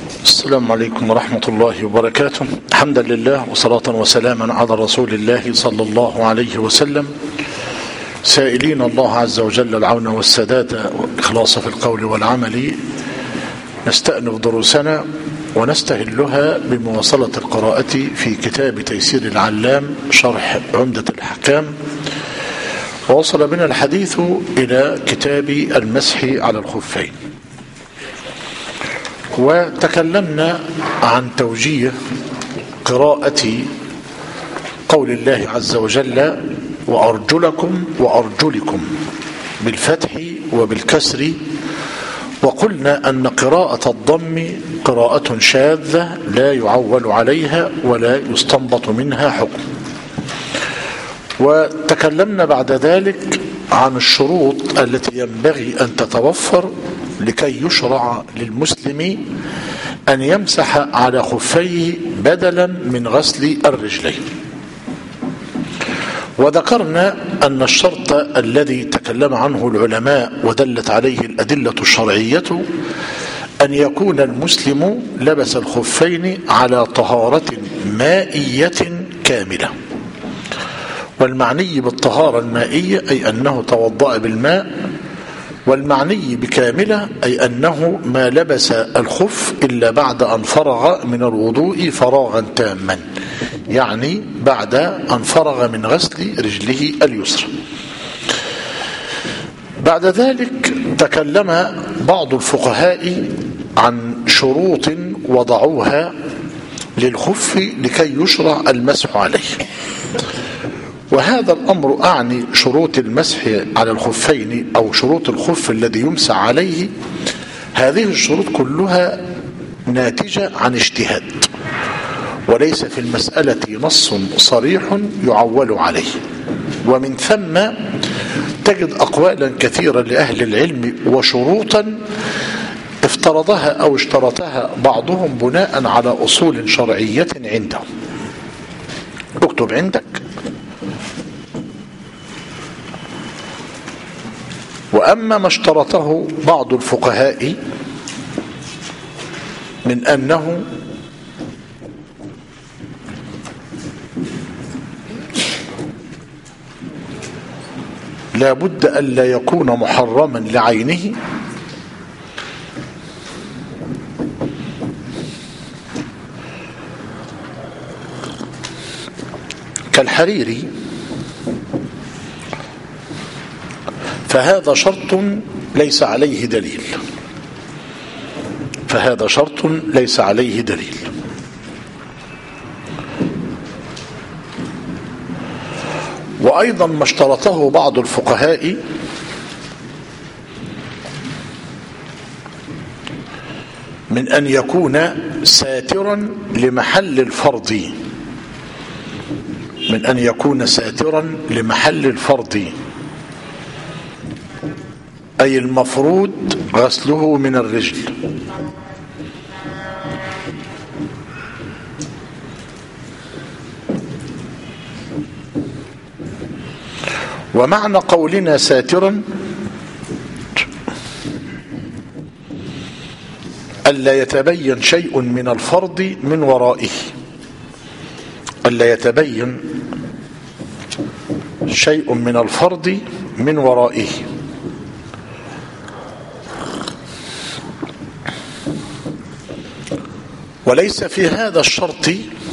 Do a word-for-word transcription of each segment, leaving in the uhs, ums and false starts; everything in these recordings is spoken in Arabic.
السلام عليكم ورحمة الله وبركاته. حمدا لله وصلاة وسلاما على رسول الله صلى الله عليه وسلم، سائلين الله عز وجل العون والسداد والإخلاص في القول والعمل. نستأنف دروسنا ونستهلها بمواصلة القراءة في كتاب تيسير العلام شرح عمدة الأحكام، ووصل بنا الحديث إلى كتاب المسح على الخفين، وتكلمنا عن توجيه قراءة قول الله عز وجل وأرجلكم وأرجلكم بالفتح وبالكسر، وقلنا أن قراءة الضم قراءة شاذة لا يعول عليها ولا يستنبط منها حكم. وتكلمنا بعد ذلك عن الشروط التي ينبغي أن تتوفر لكي يشرع للمسلم أن يمسح على خفيه بدلا من غسل الرجلين. وذكرنا أن الشرط الذي تكلم عنه العلماء ودلت عليه الأدلة الشرعية أن يكون المسلم لبس الخفين على طهارة مائية كاملة. والمعني بالطهارة المائية أي أنه توضأ بالماء، والمعني بكاملة أي أنه ما لبس الخف إلا بعد أن فرغ من الوضوء فراغا تاما، يعني بعد أن فرغ من غسل رجله اليسرى. بعد ذلك تكلم بعض الفقهاء عن شروط وضعوها للخف لكي يشرع المسح عليه، وهذا الأمر أعني شروط المسح على الخفين أو شروط الخف الذي يمسح عليه. هذه الشروط كلها ناتجة عن اجتهاد، وليس في المسألة نص صريح يعول عليه، ومن ثم تجد أقوالا كثيرة لأهل العلم وشروطا افترضها أو اشترطها بعضهم بناء على أصول شرعية عندهم. اكتب عندك: وأما ما اشترطه بعض الفقهاء من أنه لا بد ألا يكون محرما لعينه، كالحرير، فهذا شرط ليس عليه دليل فهذا شرط ليس عليه دليل وأيضا ما اشترطه بعض الفقهاء من أن يكون ساترا لمحل الفرض من أن يكون ساترا لمحل الفرض أي المفروض غسله من الرجل. ومعنى قولنا ساترا ألا يتبين شيء من الفرض من ورائه ألا يتبين شيء من الفرض من ورائه وليس في هذا الشرط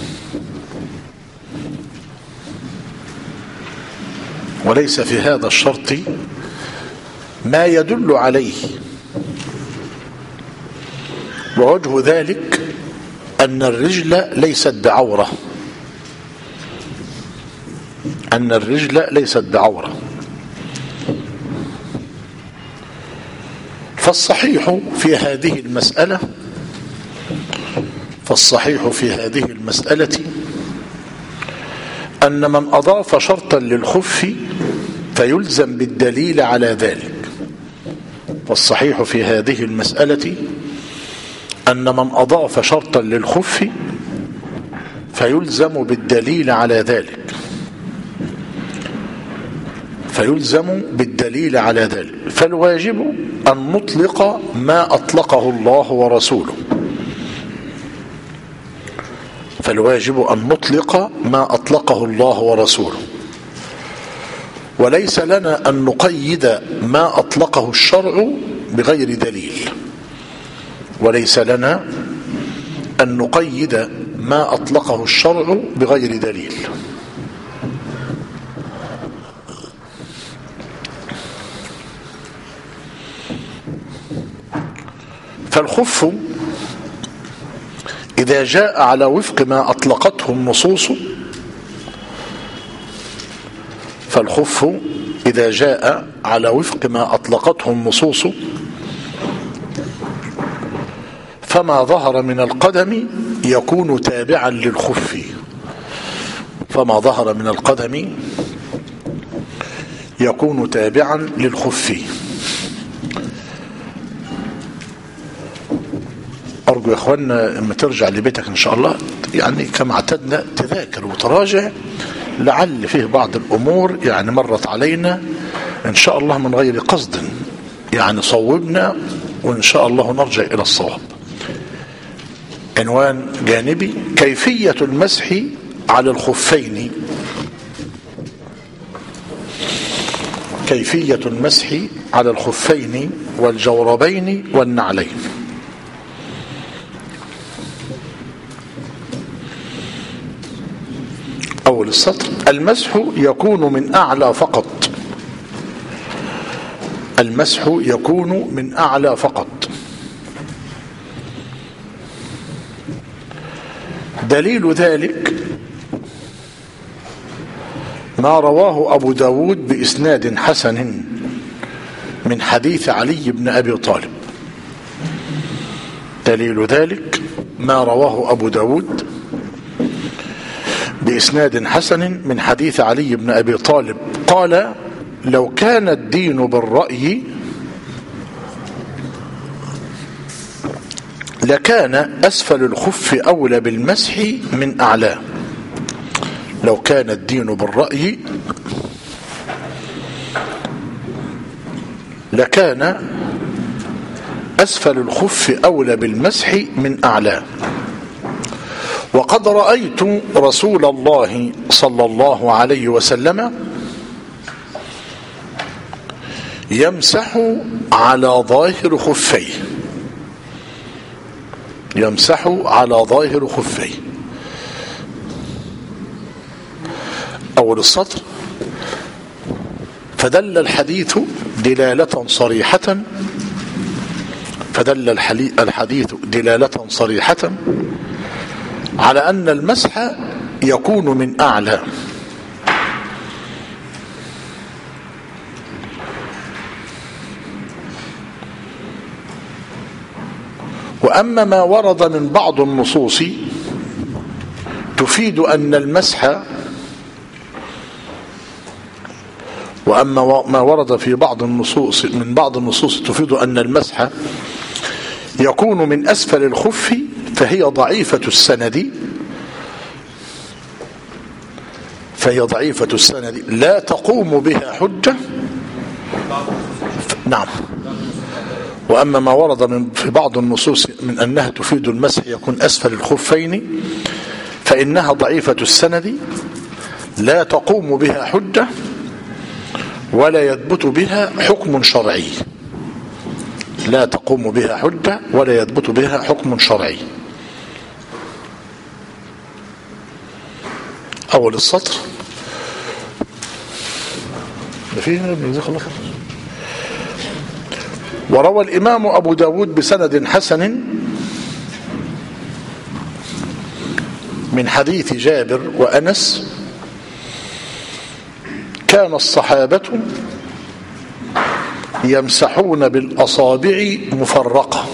وليس في هذا الشرط ما يدل عليه. ووجه ذلك أن الرجل ليست بعورة أن الرجل ليست بعورة فالصحيح في هذه المسألة فالصحيح في هذه المسألة أن من أضاف شرطا للخف فيلزم بالدليل على ذلك فالصحيح في هذه المسألة أن من أضاف شرطا للخف فيلزم بالدليل على ذلك فيلزم بالدليل على ذلك فالواجب أن نطلق ما أطلقه الله ورسوله فالواجب أن نطلق ما أطلقه الله ورسوله، وليس لنا أن نقيد ما أطلقه الشرع بغير دليل، وليس لنا أن نقيد ما أطلقه الشرع بغير دليل. فالخف إذا جاء على وفق ما أطلقته النصوص فالخف إذا جاء على وفق ما أطلقته النصوص فما ظهر من القدم يكون تابعا للخف، فما ظهر من القدم يكون تابعا للخف. أرجو يا إخواننا لما ترجع لبيتك إن شاء الله يعني كما اعتدنا تذاكر وتراجع، لعل فيه بعض الأمور يعني مرت علينا إن شاء الله من غير قصد، يعني صوبنا وإن شاء الله نرجع إلى الصواب. عنوان جانبي: كيفية المسح على الخفين. كيفية المسح على الخفين والجوربين والنعلين. أول السطر: المسح يكون من أعلى فقط. المسح يكون من أعلى فقط. دليل ذلك ما رواه أبو داود بإسناد حسن من حديث علي بن أبي طالب. دليل ذلك ما رواه أبو داود بإسناد حسن من حديث علي بن أبي طالب قال: لو كان الدين بالرأي لكان أسفل الخف أولى بالمسح من أعلاه. لو كان الدين بالرأي لكان أسفل الخف أولى بالمسح من أعلاه. وقد رأيت رسول الله صلى الله عليه وسلم يمسح على ظاهر خفيه يمسح على ظاهر خفيه. أول السطر: فدل الحديث دلالة صريحة فدل الحديث دلالة صريحة على أن المسح يكون من أعلى. وأما ما ورد من بعض النصوص تفيد أن المسح وأما ما ورد في بعض النصوص من بعض النصوص تفيد أن المسح يكون من أسفل الخف فهي ضعيفة السند فهي ضعيفة السند لا تقوم بها حجة. نعم. وأما ما ورد من في بعض النصوص من أنها تفيد المسح يكون أسفل الخفين فإنها ضعيفة السند لا تقوم بها حجة ولا يثبت بها حكم شرعي. لا تقوم بها حجة ولا يثبت بها حكم شرعي. أول السطر: وروى الإمام أبو داود بسند حسن من حديث جابر وأنس: كان الصحابة يمسحون بالأصابع مفرقة.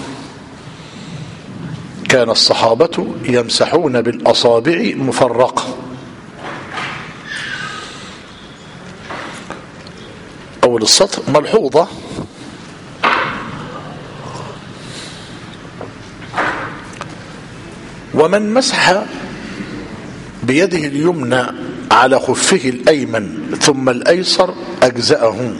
كان الصحابة يمسحون بالأصابع مفرقة. أول السطر: ملحوظة: ومن مسح بيده اليمنى على خفه الأيمن ثم الأيسر أجزأه.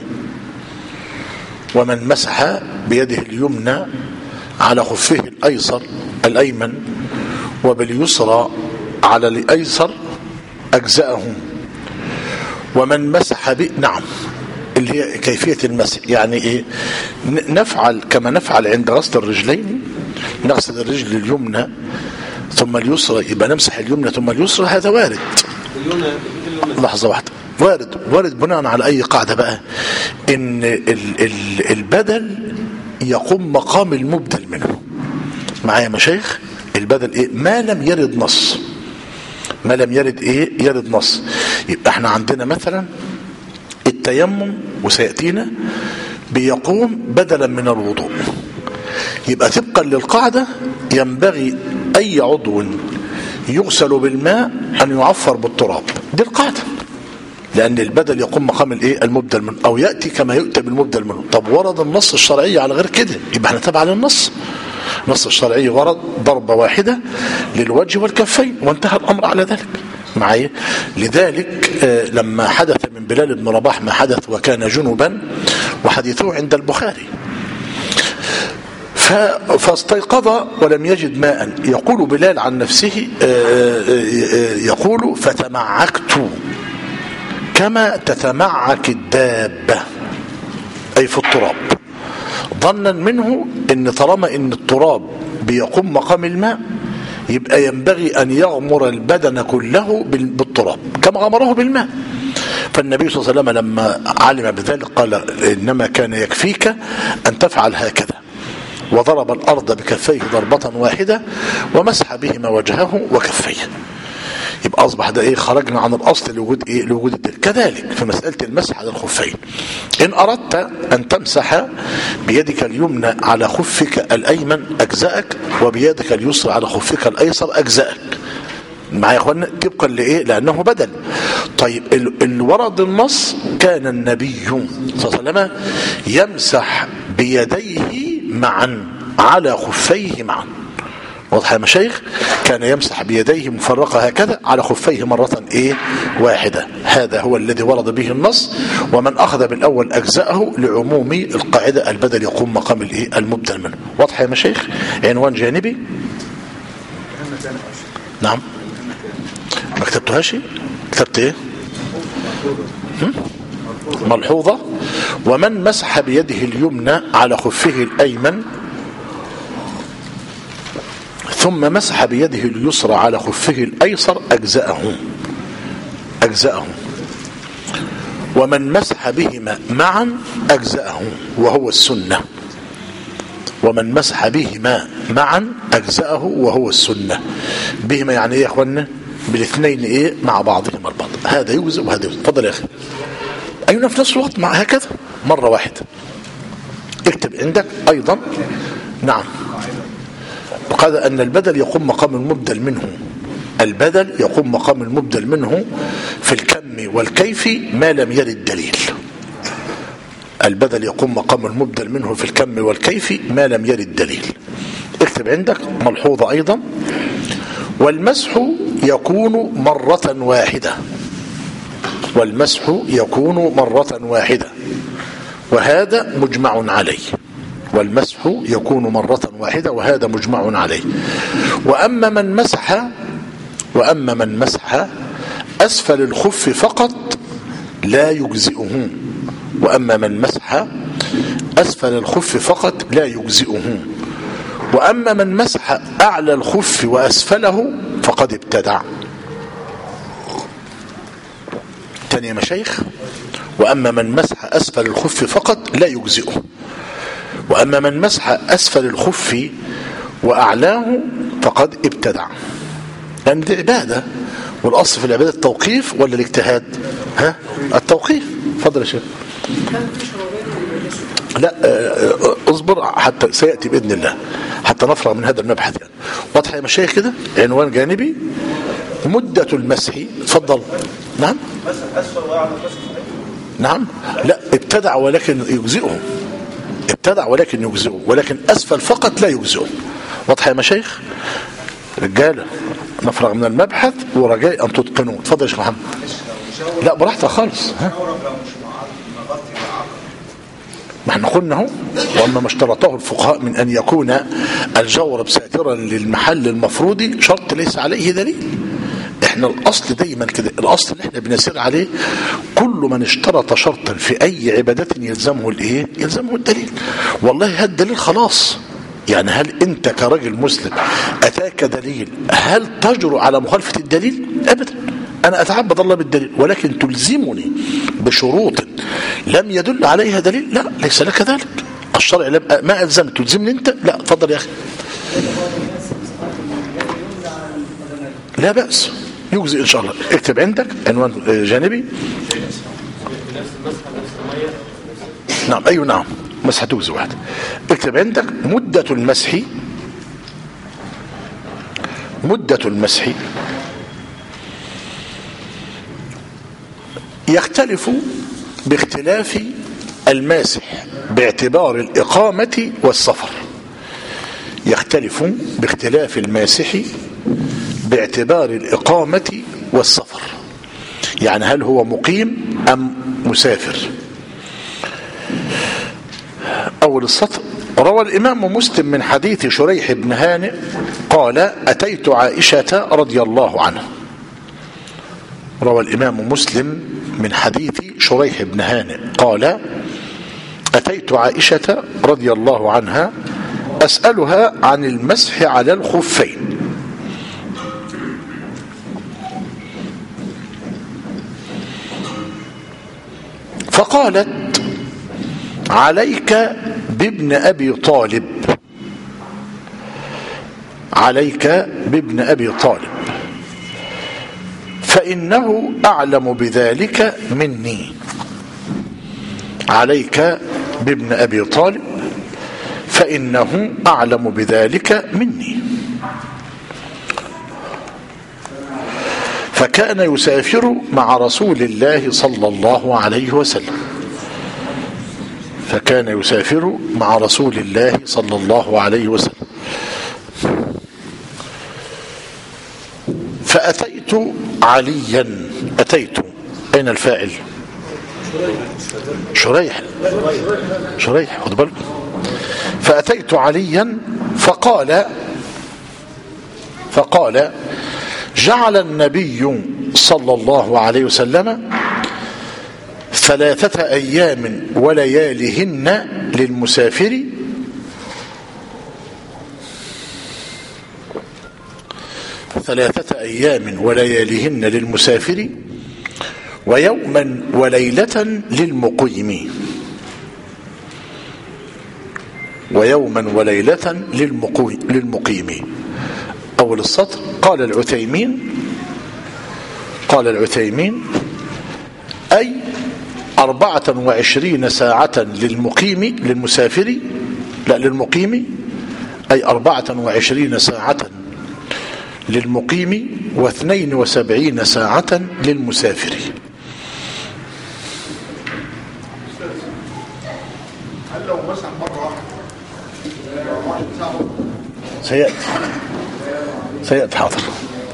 ومن مسح بيده اليمنى على خفه الأيسر الأيمن وباليسرى على الأيسر أجزأه. ومن مسح ب نعم اللي هي كيفية المسح يعني إيه؟ نفعل كما نفعل عند غسل الرجلين، نغسل الرجل اليمنى ثم اليسرى، يبقى نمسح اليمنى ثم اليسرى، هذا وارد. لحظة واحدة، وارد وارد بناء على أي قاعدة بقى؟ إن البدل يقوم مقام المبدل منه. معايا مشايخ؟ البدل إيه؟ ما لم يرد نص، ما لم يرد إيه؟ يرد نص. يبقى احنا عندنا مثلا التيمم وسيأتينا بيقوم بدلا من الوضوء، يبقى طبقا للقاعدة ينبغي أي عضو يغسل بالماء أن يعفر بالتراب، دي القاعدة، لأن البدل يقوم مقام الايه؟ المبدل منه، أو يأتي كما يؤتى بالمبدل منه. طب ورد النص الشرعي على غير كده، يبقى احنا تبع للنص. النص الشرعي ورد ضربة واحدة للوجه والكفين وانتهى الأمر على ذلك. معي؟ لذلك آه لما حدث من بلال بن رباح ما حدث وكان جنبا، وحديثه عند البخاري، فاستيقظ ولم يجد ماء، يقول بلال عن نفسه آه آه يقول فتمعكت كما تتمعك الدابة، أي في التراب، ظنا منه ان طالما ان التراب بيقوم مقام الماء يبقى ينبغي ان يغمر البدن كله بالتراب كما غمره بالماء. فالنبي صلى الله عليه وسلم لما علم بذلك قال انما كان يكفيك ان تفعل هكذا، وضرب الارض بكفيه ضربة واحدة ومسح بهما وجهه وكفيه. يبقى اصبح ده ايه؟ خرجنا عن الاصل لوجود ايه؟ لوجود الدليل. كذلك في مساله المسح على الخفين، ان اردت ان تمسح بيدك اليمنى على خفك الايمن اجزاك، وبيدك اليسرى على خفك الايسر اجزاك. معايا يا اخوانا؟ طبقا لايه؟ لانه بدل. طيب اللي ورد النص كان النبي صلى الله عليه وسلم يمسح بيديه معا على خفيه معا. واضح يا مشايخ؟ كان يمسح بيديه مفرقة هكذا على خفيه مرة ايه؟ واحدة. هذا هو الذي ورد به النص، ومن اخذ بالاول اجزاءه لعموم القاعدة البدل يقوم مقام الايه؟ المبدل منه. واضح يا مشايخ؟ عنوان جانبي. نعم. ما كتبتهاش؟ كتبت ايه؟ ملحوظة. ومن مسح بيده اليمنى على خفه الايمن ثم مسح بيده اليسرى على خفه الأيسر أجزأه أجزأه ومن مسح بهما معا أجزأه وهو السنة. ومن مسح بهما معا أجزأه وهو السنة. بهما يعني إيه يا أخوانا؟ بالاثنين إيه؟ مع بعضهم البعض، هذا يجزئ وهذا يجزئ. تفضل يا أخي. أيونا في نفس الوقت مع هكذا مرة واحدة. اكتب عندك أيضا. نعم. وقال أن البدل يقوم مقام المبدل منه، البدل يقوم مقام المبدل منه في الكم والكيف ما لم يرد دليل. البدل يقوم مقام المبدل منه في الكم والكيف ما لم يرد دليل. اكتب عندك ملحوظة أيضا. والمسح يكون مرة واحدة، والمسح يكون مرة واحدة وهذا مجمع عليه. والمسح يكون مرة واحدة وهذا مجمع عليه. وأما من مسح وأما من مسح أسفل الخف فقط لا يجزئه. وأما من مسح أسفل الخف فقط لا يجزئه. وأما من مسح أعلى الخف وأسفله فقد ابتدع. تاني يا مشايخ. وأما من مسح أسفل الخف فقط لا يجزئه. وأما من مسح أسفل الخف وأعلاه فقد ابتدع. لأن دي عبادة، والأصل في العبادة التوقيف ولا الاجتهاد؟ ها؟ التوقيف. فضل يا شيخ. لا اصبر حتى سيأتي بإذن الله حتى نفرغ من هذا المبحث يعني. واضح يا مشايخ كده؟ عنوان جانبي. مدة المسح. تفضل. نعم. نعم. لا ابتدع ولكن يجزئه. ابتدع ولكن يجزئه، ولكن أسفل فقط لا يجزئه. واضح يا مشايخ؟ رجالة نفرغ من المبحث ورجاء أن تتقنوا. تفضل يا شيخ محمد. لا براحتك خالص. ها؟ ما احنا قلنا اهو. واما ما اشترطه الفقهاء من ان يكون الجورب ساترا للمحل المفروض شرط ليس عليه دليل. احنا الاصل دايما كده، الاصل اللي احنا بنسير عليه كل من اشترط شرطا في اي عبادة يلزمه الايه؟ يلزمه الدليل. والله هذا الدليل خلاص. يعني هل انت كراجل مسلم اتاك دليل هل تجرؤ على مخالفة الدليل؟ ابدا. انا اتعبد الله بالدليل، ولكن تلزمني بشروط لم يدل عليها دليل؟ لا، ليس لك ذلك. الشرع ما الزمت، تلزمني انت؟ لا، تفضل يا اخي. لا بأس، يجزي ان شاء الله. اكتب عندك عنوان جانبي. نعم، ايوه نعم، مسح تجزي واحد. اكتب عندك مدة المسح، مدة المسح يختلف باختلاف الماسح باعتبار الإقامة والسفر. يختلف باختلاف الماسح باعتبار الإقامة والسفر. يعني هل هو مقيم أم مسافر؟ أول السطر: روى الإمام مسلم من حديث شريح بن هانئ قال: أتيت عائشة رضي الله عنها. روى الإمام مسلم من حديث شريح بن هانئ قال: أتيت عائشة رضي الله عنها أسألها عن المسح على الخفين، فقالت: عليك بابن أبي طالب، عليك بابن أبي طالب، فإنه أعلم بذلك مني. عليك بابن أبي طالب فإنه أعلم بذلك مني. فكان يسافر مع رسول الله صلى الله عليه وسلم، فكان يسافر مع رسول الله صلى الله عليه وسلم. فأتيت عليا، أتيت، أين الفاعل؟ شريح، شريح، خد بالك. فأتيت عليا فقال فقال جعل النبي صلى الله عليه وسلم ثلاثة أيام ولياليهن للمسافر ثلاثة أيام ولياليهن للمسافر ويوما وليلة للمقيم، ويوما وليلة للمقيم. أول السطر: قال العثيمين قال العثيمين أي أربعة وعشرين ساعة للمقيم للمسافر لا للمقيم أي أربعة وعشرين ساعة للمقيم واثنين وسبعين ساعة للمسافر. هل لو مسح مرة واحدة سيأتي سيأتي حاضر.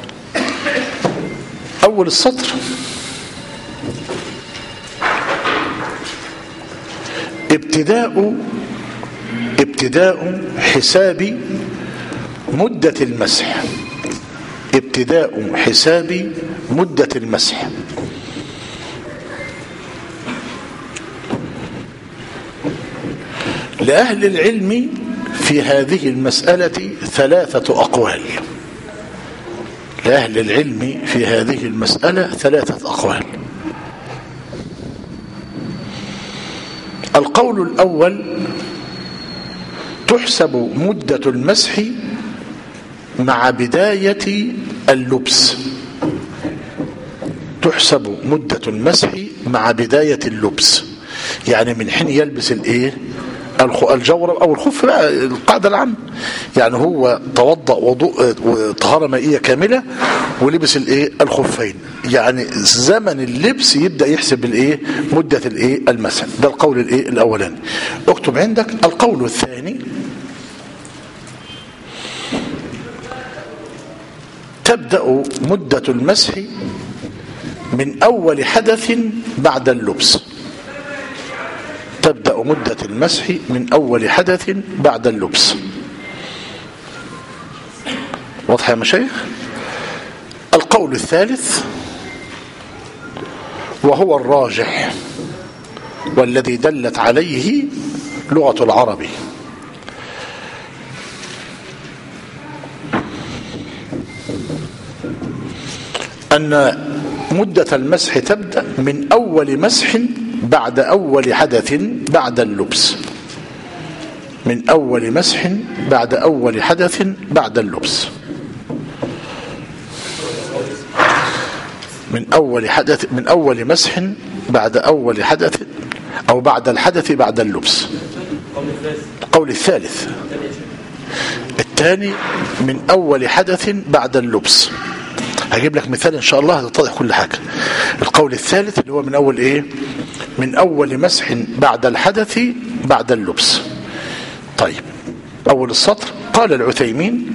أول السطر: ابتداء ابتداء حساب مدة المسح، ابتداء حساب مدة المسح. لأهل العلم في هذه المسألة ثلاثة أقوال، لأهل العلم في هذه المسألة ثلاثة أقوال. القول الأول: تحسب مدة المسح مع بداية اللبس، تحسب مدة المسح مع بداية اللبس، يعني من حين يلبس الايه الجورب او الخف بقى، القاعدة العامة. يعني هو توضأ وضوء وطهارة مائية كاملة ولبس الايه الخفين، يعني زمن اللبس يبدأ يحسب الايه مدة الايه المسح. ده القول الايه الاولاني. اكتب عندك القول الثاني: تبدأ مدة المسح من أول حدث بعد اللبس، تبدأ مدة المسح من أول حدث بعد اللبس. واضح يا مشايخ؟ القول القول الثالث وهو الراجح والذي دلت عليه لغة العرب، أن مدة المسح تبدأ من أول مسح بعد أول حدث بعد اللبس، من أول مسح بعد أول حدث بعد اللبس، من أول حدث من أول مسح بعد أول حدث أو بعد الحدث بعد اللبس. القول الثالث الثاني من أول حدث بعد اللبس. هجيب لك مثال إن شاء الله هتتضح كل حاجة. القول الثالث اللي هو من أول إيه؟ من أول مسح بعد الحدث بعد اللبس. طيب أول السطر قال العثيمين: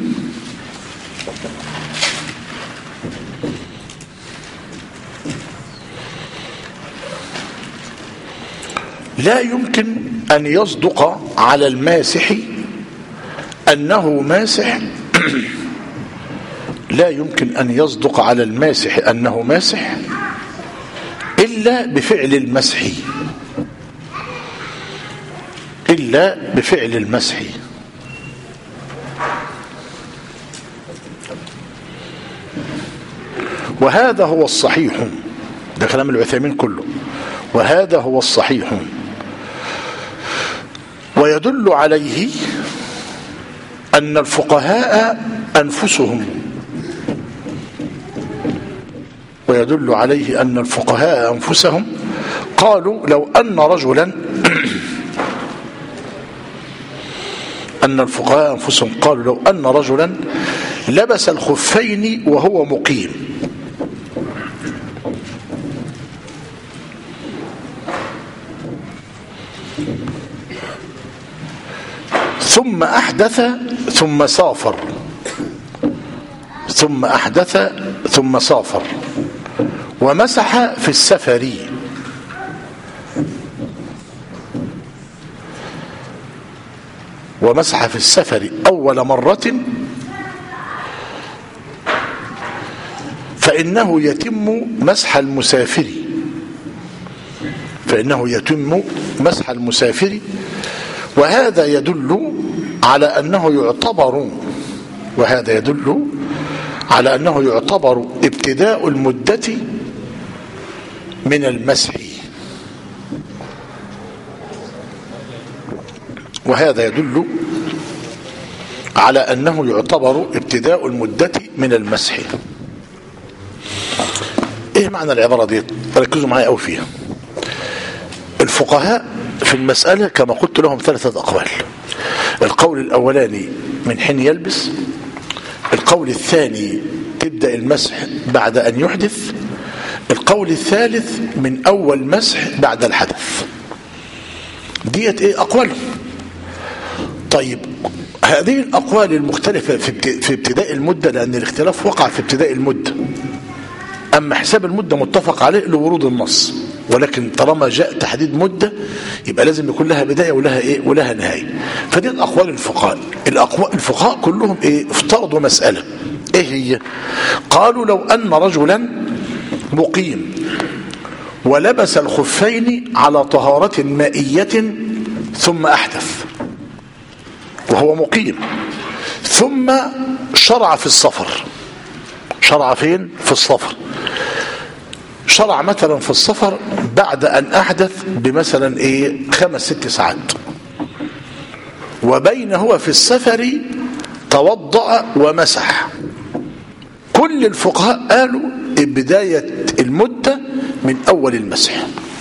لا يمكن أن يصدق على الماسح أنه ماسح لا يمكن أن يصدق على الماسح أنه ماسح إلا بفعل المسح إلا بفعل المسح. وهذا هو الصحيح، ده كلام العثيمين كله، وهذا هو الصحيح، ويدل عليه أن الفقهاء أنفسهم ويدل عليه أن الفقهاء أنفسهم قالوا لو أن رجلا أن الفقهاء أنفسهم قالوا لو أن رجلا لبس الخفين وهو مقيم ثم أحدث ثم سافر ثم أحدث ثم سافر ومسح في السفر ومسح في السفر أول مرة فإنه يتم مسح المسافر فإنه يتم مسح المسافر وهذا يدل على أنه يعتبر وهذا يدل على أنه يعتبر ابتداء المدة من المسح وهذا يدل على أنه يعتبر ابتداء المدة من المسح. ايه معنى العبارة دي؟ ركزوا معي أو فيها. الفقهاء في المسألة كما قلت لهم ثلاثة أقوال. القول الأولاني من حين يلبس، القول الثاني تبدأ المسح بعد أن يحدث، القول الثالث من أول مسح بعد الحدث. ديت ايه أقوالهم. طيب هذه الأقوال المختلفة في ابتداء المدة لأن الاختلاف وقع في ابتداء المدة، أما حساب المدة متفق عليه لورود النص، ولكن طالما جاء تحديد مدة يبقى لازم يكون لها بداية ولها إيه ولها نهاية. فدي أقوال الفقهاء. الأقوال الفقهاء كلهم إيه افترضوا مسألة إيه هي؟ قالوا لو أن رجلا مقيم ولبس الخفين على طهارة مائية ثم أحدث وهو مقيم ثم شرع في السفر، شرع فين؟ في السفر. شرع مثلا في السفر بعد أن أحدث بمثلا إيه خمس ست ساعات، وبين هو في السفر توضأ ومسح. كل الفقهاء قالوا بداية المدة من أول المسح.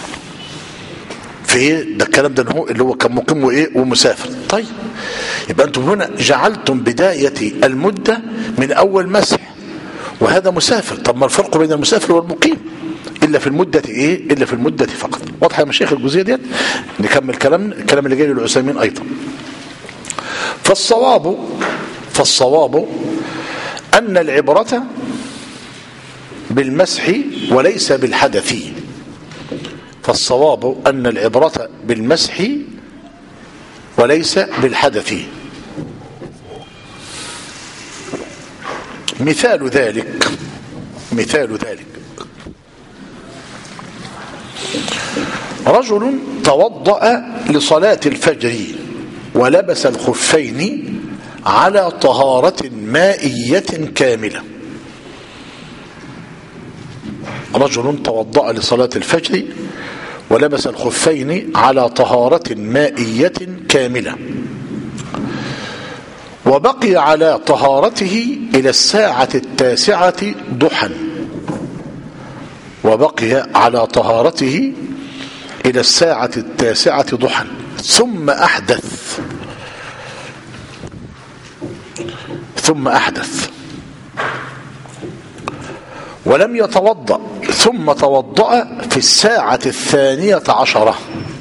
في إيه ده الكلام ده هو اللي هو كان مقيم وإيه ومسافر. طيب يبقى أنتم هنا جعلتم بداية المدة من أول مسح وهذا مسافر. طب ما الفرق بين المسافر والمقيم؟ إلا في المدة إيه؟ إلا في المدة فقط. واضح يا مشايخ الجزئية ديت؟ نكمل كلامنا الكلام اللي جاي للعثيمين أيضا. فالصواب فالصواب أن العبرة بالمسح وليس بالحدث. فالصواب أن العبرة بالمسح وليس بالحدث. مثال ذلك مثال ذلك: رجل توضأ لصلاة الفجر ولبس الخفين على طهارة مائية كاملة. رجل توضأ لصلاة الفجر ولبس الخفين على طهارة مائية كاملة، وبقي على طهارته إلى الساعة التاسعة ضحى وبقي على طهارته إلى الساعة التاسعة ضحى ثم أحدث ثم أحدث ولم يتوضأ ثم توضأ في الساعة الثانية عشرة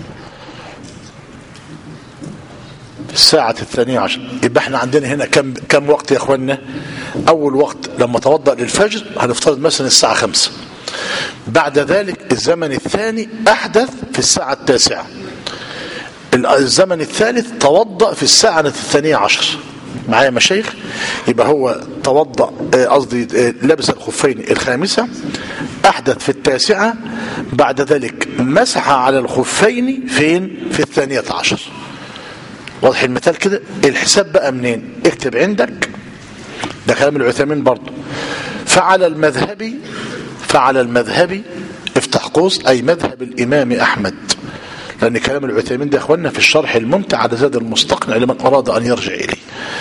الساعة الثانية عشر. يبقى احنا عندنا هنا كم كم وقت يا اخوانا؟ اول وقت لما توضأ للفجر هنفترض مثلا الساعة خمسة، بعد ذلك الزمن الثاني احدث في الساعة التاسعة، الزمن الثالث توضأ في الساعة الثانية عشر. معايا مشايخ؟ يبقى هو توضأ قصدي لبس الخفين الخامسة، احدث في التاسعة، بعد ذلك مسح على الخفين فين؟ في الثانية عشر. واضح المثال كده؟ الحساب بقى منين؟ اكتب عندك، ده كلام العثيمين برضه. فعلى المذهب فعلى المذهب افتح قوس اي مذهب الامام احمد، لان كلام العثيمين ده يا اخواننا في الشرح الممتع على زاد المستقنع لمن اراد ان يرجع اليه.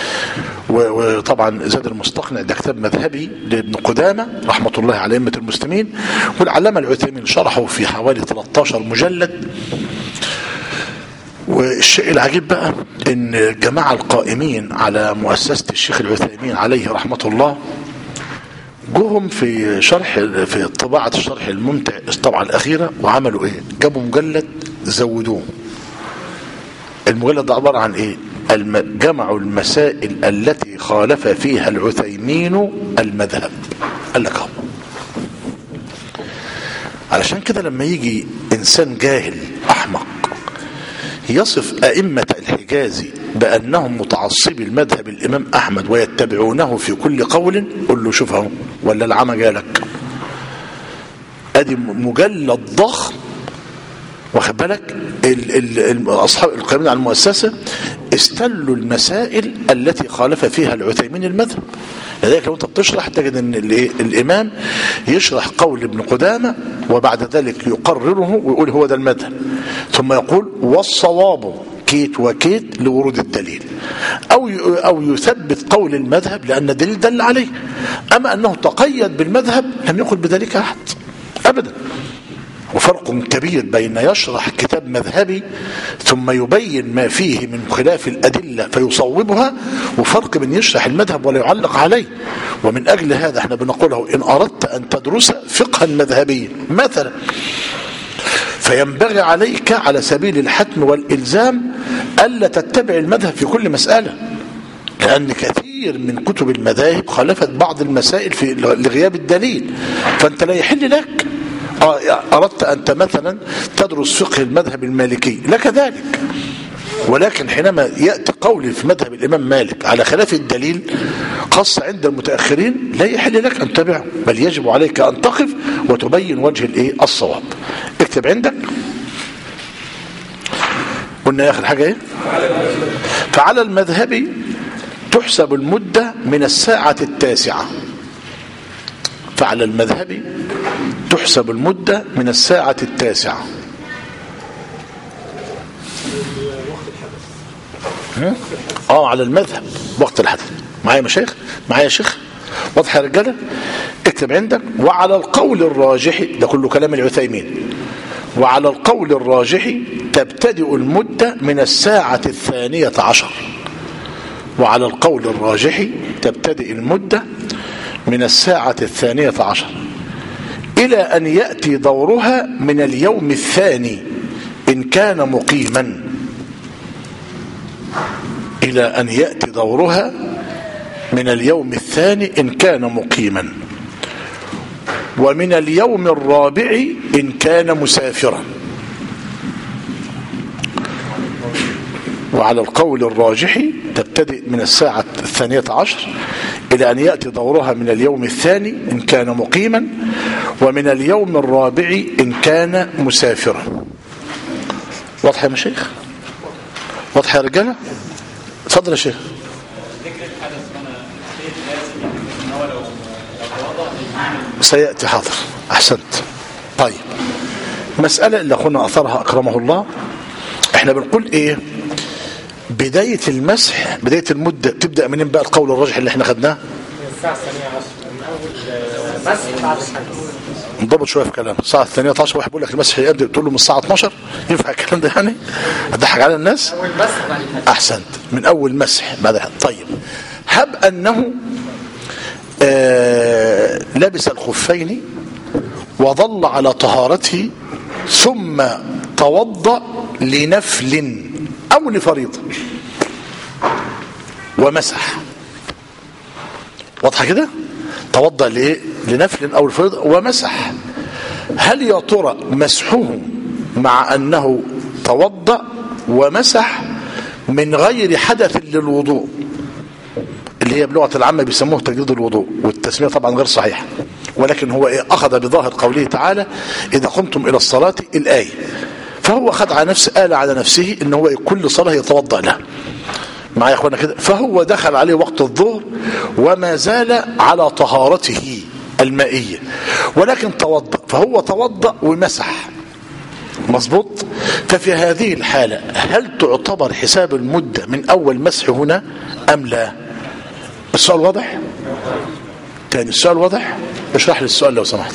وطبعا زاد المستقنع ده كتاب مذهبي لابن قدامة رحمة الله على ائمة المسلمين، والعلامة العثيمين شرحه في حوالي ثلاثة عشر مجلد. والشيء العجيب بقى ان الجماعة القائمين على مؤسسة الشيخ العثيمين عليه رحمة الله جوهم في شرح في طباعة الشرح الممتع الطبعة الأخيرة، وعملوا ايه؟ جابوا مجلد زودوه. المجلد ده عبارة عن ايه؟ جمعوا المسائل التي خالف فيها العثيمين المذهب. قال لك اهو، علشان كده لما يجي انسان جاهل احمق يصف ائمة الحجاز بانهم متعصبي المذهب الامام احمد ويتبعونه في كل قول، قل له شوف اهو، ولا العمى جالك؟ ادي مجلد ضخم، واخد بالك؟ اصحاب القائمين على المؤسسه استلوا المسائل التي خالف فيها العثيمين المذهب. لذلك لو انت بتشرح تجد ان الامام يشرح قول ابن قدامه وبعد ذلك يقرره ويقول هو ده المذهب، ثم يقول والصواب كيت وكيت لورود الدليل، او او يثبت قول المذهب لان الدليل دل عليه. اما انه تقيد بالمذهب لم يقل بذلك احد ابدا. وفرق كبير بين يشرح كتاب مذهبي ثم يبين ما فيه من خلاف الأدلة فيصوبها، وفرق بين يشرح المذهب ولا يعلق عليه. ومن أجل هذا احنا بنقوله إن أردت أن تدرس فقها مذهبيا مثلا فينبغي عليك على سبيل الحتم والإلزام ألا تتبع المذهب في كل مسألة، لأن كثير من كتب المذاهب خالفت بعض المسائل في لغياب الدليل، فأنت لا يحل لك. أردت أنت مثلا تدرس فقه المذهب المالكي لك ذلك، ولكن حينما يأتي قولي في مذهب الإمام مالك على خلاف الدليل خاصة عند المتأخرين لا يحل لك أن تتبعه، بل يجب عليك أن تقف وتبين وجه الإيه الصواب. اكتب عندك. قلنا آخر حاجة إيه؟ فعلى المذهب تحسب المدة من الساعة التاسعة. فعلى المذهب تحسب المدة من الساعة التاسعة. اه على المذهب وقت الحدث. معايا مشايخ؟ معايا شيخ؟ واضح يا رجاله؟ اكتب عندك. وعلى القول الراجح، ده كله كلام العثيمين، وعلى القول الراجح تبتدئ المدة من الساعة الثانية عشر. وعلى القول الراجح تبتدئ المدة من الساعة الثانية عشر إلى أن يأتي دورها من اليوم الثاني إن كان مقيما. إلى أن يأتي دورها من اليوم الثاني إن كان مقيما، ومن اليوم الرابع إن كان مسافرا. وعلى القول الراجح تبتدئ من الساعة الثانية عشر إلى أن يأتي دورها من اليوم الثاني إن كان مقيما، ومن اليوم الرابع إن كان مسافرا. واضح يا مشايخ؟ واضح يا رجالة؟ اتفضل يا شيخ. سيأتي حاضر. أحسنت. طيب، مسألة اللي أخونا أثرها أكرمه الله، احنا بنقول ايه؟ بداية المسح، بداية المدة تبدأ منين بقى؟ القول الراجح اللي احنا خدناه الساعة الثانية عشر من أول مسح بعد الحدث. نضبط شوية في كلام. الساعة الثانية عشر واحد بيقول لك المسح يبدأ، تقول له من الساعة اتناشر؟ ينفع الكلام ده يعني؟ أضحك على الناس؟ أول مسح بعد الحدث. أحسنت، من أول مسح بعد الحدث. طيب، هب أنه آه لبس الخفين وظل على طهارته ثم توضأ لنفل أو لفريضة ومسح. واضحة كده؟ توضأ لإيه؟ لنفل أو لفريضة ومسح. هل يا ترى مسحه مع أنه توضأ ومسح من غير حدث للوضوء، اللي هي بلغة العامة بيسموه تجديد الوضوء، والتسمية طبعا غير صحيحة، ولكن هو إيه؟ أخذ بظاهر قوله تعالى إذا قمتم إلى الصلاة الآية، فهو أخذ على نفسه، آل على نفسه إن هو كل صلاة يتوضأ لها. معايا يا أخوانا كده؟ فهو دخل عليه وقت الظهر وما زال على طهارته المائية، ولكن توضأ، فهو توضأ ومسح. مظبوط؟ ففي هذه الحالة هل تعتبر حساب المدة من أول مسح هنا أم لا؟ السؤال واضح؟ تاني السؤال واضح؟ اشرح لي السؤال لو سمحت،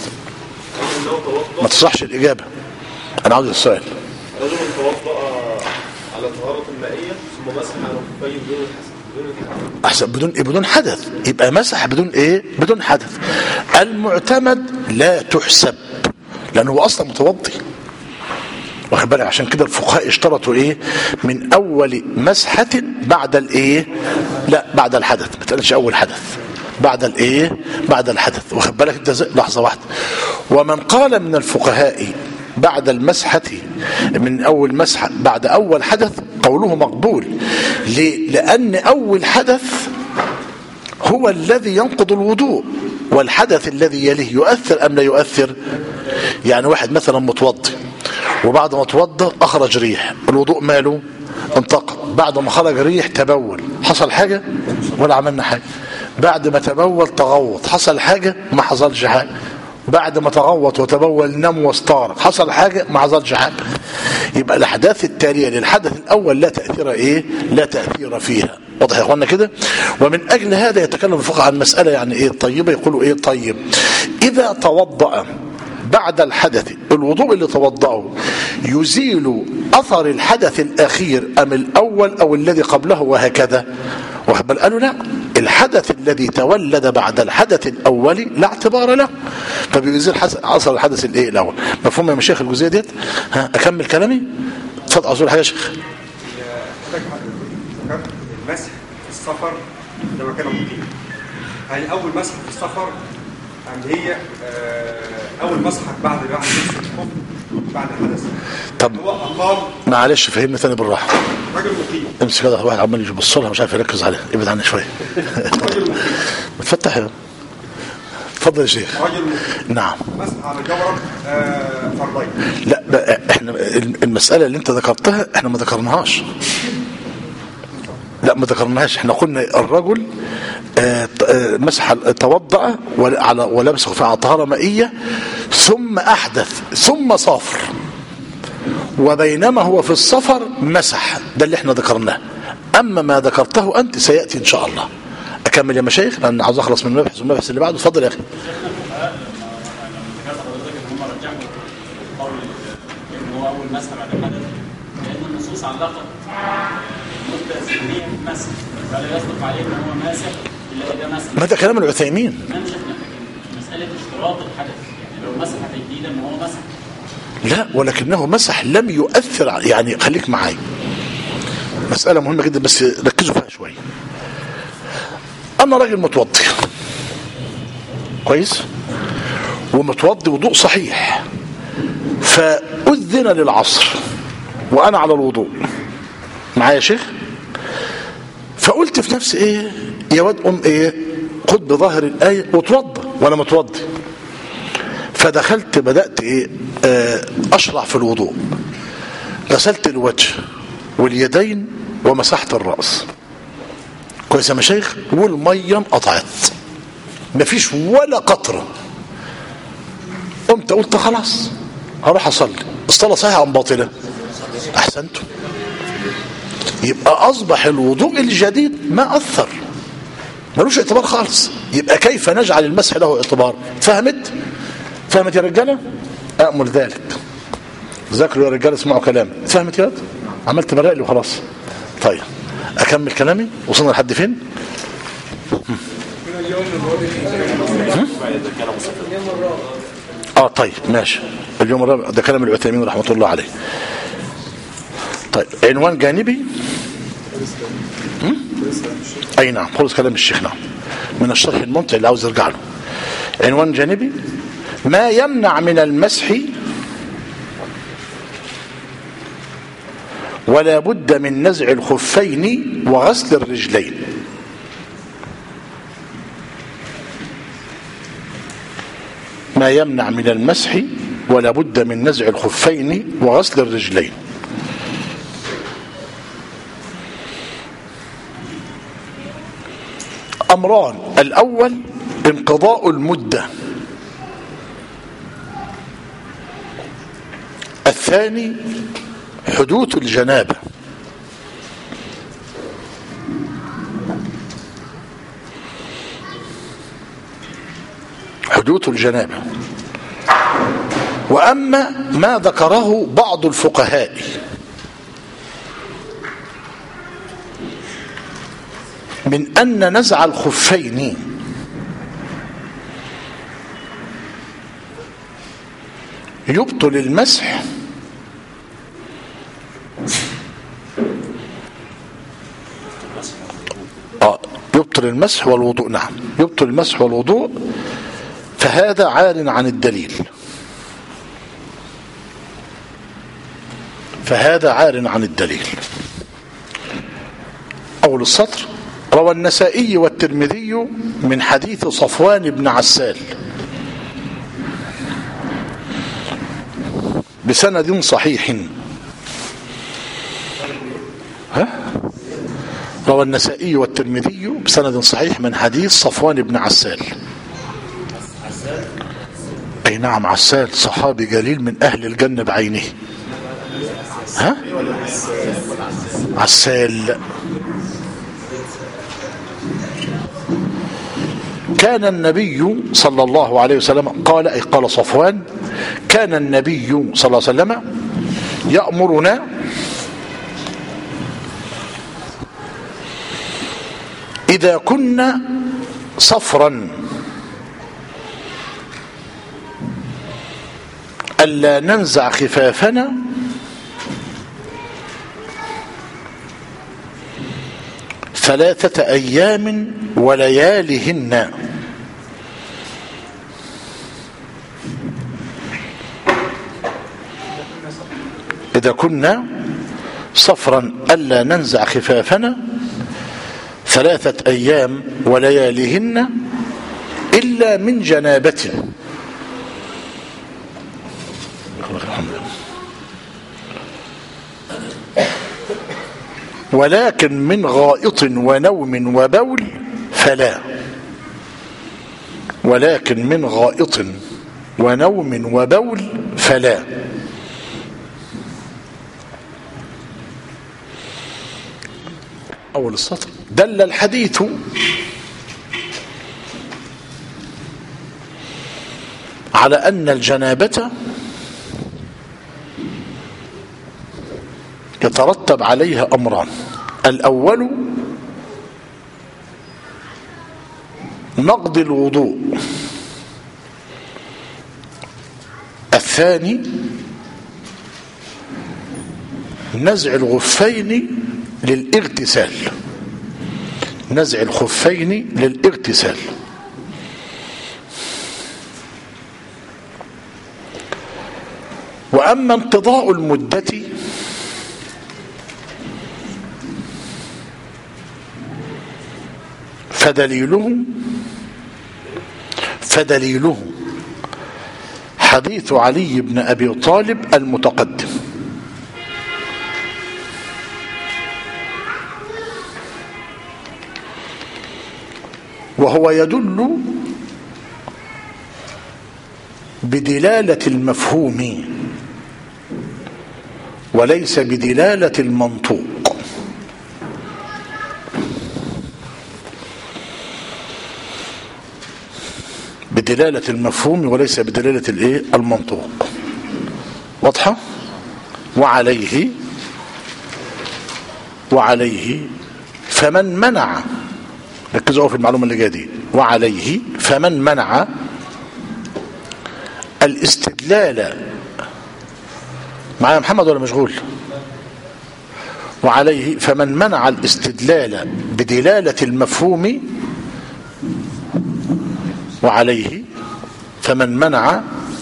ما تشرحش الإجابة، أنا عاوز السؤال. رجل توضأ على طهارة مائية ثم مسح على الخفين بدون حدث. أحسن، بدون إيه؟ بدون حدث، يبقى مسح بدون إيه؟ بدون حدث. المعتمد لا تحسب لأنه هو أصلا متوضي، واخد بالك؟ عشان كده الفقهاء اشترطوا ايه؟ من اول مسحة بعد الايه؟ لا، بعد الحدث، ما تقولش اول حدث، بعد الايه؟ بعد الحدث، واخد بالك انت؟ لحظة واحدة. ومن قال من الفقهاء بعد المسحة من اول مسحة بعد اول حدث قوله مقبول. ليه؟ لان اول حدث هو الذي ينقض الوضوء، والحدث الذي يليه يؤثر ام لا يؤثر؟ يعني واحد مثلا متوضي وبعد ما توضى اخرج ريح، الوضوء ماله؟ انتقض. بعد ما خرج ريح تبول، حصل حاجة ولا عملنا حاجة؟ بعد ما تبول تغوط، حصل حاجة؟ ما حصلش حاجة. بعد ما تغوط وتبول نم واستارق، حصل حاجة؟ ما حصلش حاجة. يبقى الاحداث التالية للحدث الاول لا تأثير ايه؟ لا تأثير فيها. واضح يا اخوانا كده؟ ومن اجل هذا يتكلم الفقهاء عن مسألة يعني ايه طيبة، يقولوا ايه طيب؟ اذا توضأ بعد الحدث الوضوء اللي توضأه يزيل أثر الحدث الأخير أم الأول أو الذي قبله وهكذا؟ وقبل قالوا لا، الحدث الذي تولد بعد الحدث الأول لا اعتبار له، فبيزيل أثر الحدث الإيه الأول. مفهوم يا مشايخ الجزئية ديت؟ ها أكمل كلامي؟ اتفضل. أقول حاجة يا شيخ. المسح في السفر لما كان مقيم، هل أول مسح في السفر أم هي أول مسحة بعد بعد الخوف بعد الحدث؟ طب هو أقام، معلش فهمني ثاني بالراحة. رجل مقيم امسك كده، واحد عمال يبص لها مش عارف يركز عليها، ابعد عنها شوية. بتفتح. اتفضل يا شيخ. رجل مقيم نعم. مسح على جبرة فرضين. لا بقى احنا المسألة اللي انت ذكرتها احنا ما ذكرناهاش. لا ما ذكرناهاش، احنا قلنا الرجل اه اه مسح توضأ ولبس خفاء على طهارة مائية ثم أحدث ثم سافر، وبينما هو في السفر مسح، ده اللي احنا ذكرناه. أما ما ذكرته أنت سيأتي إن شاء الله. أكمل يا مشايخ لأن عاوز أخلص من المبحث والمبحث اللي بعده. اتفضل يا أخي. هو أول مسح بعد الحدث لأن النصوص علقت المدة الزمنية مسح، فلا يصدق عليه أن هو ماسح إلا إذا مسح. ما ده كلام العثيمين. مسألة اشتراط الحدث، يعني لو مسح تجديدا وهو مسح. لا، ولكنه مسح لم يؤثر. يعني خليك معايا، مسألة مهمة جدا بس ركزوا فيها شوية. أنا راجل متوضي كويس ومتوضي وضوء صحيح، فأذن للعصر وأنا على الوضوء معايا يا شيخ، فقلت في نفسي ايه يا واد ام ايه خد بظاهر الايه وتوضى وانا متوضي. فدخلت بدات ايه آه اشرع في الوضوء، غسلت الوجه واليدين ومسحت الراس كويس يا مشايخ، والميه انقطعت مفيش ولا قطره. قمت قلت خلاص هروح اصلي. الصلاه صحيحه ام باطله؟ احسنتم. يبقى اصبح الوضوء الجديد ما اثر، ملوش اعتبار خالص. يبقى كيف نجعل المسح له اعتبار؟ فهمت؟ فهمت يا رجاله؟ أأمل ذلك. ذاكروا يا رجاله، اسمعوا كلامي. فهمت يا رجاله؟ عملت مرائي وخلاص. طيب اكمل كلامي. وصلنا لحد فين؟ اه طيب ماشي. اليوم الرابع ده كلام العثيمين رحمه الله عليه. طيب عنوان جانبي. اي نعم خلص كلام الشيخ. نعم من الشرح الممتع اللي عاوز يرجع له. عنوان جانبي: ما يمنع من المسح ولا بد من نزع الخفين وغسل الرجلين. ما يمنع من المسح ولا بد من نزع الخفين وغسل الرجلين. أمران: الأول انقضاء المدة، الثاني حدوث الجنابة. حدوث الجنابة. وأما ما ذكره بعض الفقهاء من أن نزع الخفين يبطل المسح، آه يبطل المسح والوضوء. نعم يبطل المسح والوضوء، فهذا عار عن الدليل. فهذا عار عن الدليل. أول السطر: روى النسائي والترمذي من حديث صفوان بن عسال بسند صحيح. ها؟ روى النسائي والترمذي بسند صحيح من حديث صفوان بن عسال. أي نعم عسال صحابي جليل من أهل الجنة بعينه. ها؟ عسال. كان النبي صلى الله عليه وسلم قال أي قال صفوان: كان النبي صلى الله عليه وسلم يأمرنا إذا كنا صفرا ألا ننزع خفافنا ثلاثة أيام وليالهن. إذا كنا صفرا ألا ننزع خفافنا ثلاثة أيام وليالهن إلا من جنابة. ولكن من غائط ونوم وبول فلا. ولكن من غائط ونوم وبول فلا. أول السطر: دل الحديث على أن الجنابة يترتب عليها أمران: الأول نقض الوضوء، الثاني نزع الخفين للاغتسال. نزع الخفين للاغتسال. وأما انقضاء المدة فدليله فدليله حديث علي بن أبي طالب المتقدم، وهو يدل بدلالة المفهوم وليس بدلالة المنطوق. بدلالة المفهوم وليس بدلالة الايه المنطوق. واضحة؟ وعليه وعليه فمن منع، ركزوا في المعلومة اللي جايه دي، وعليه فمن منع الاستدلال، معايا محمد ولا مشغول؟ وعليه فمن منع الاستدلال بدلالة المفهوم وعليه فمن منع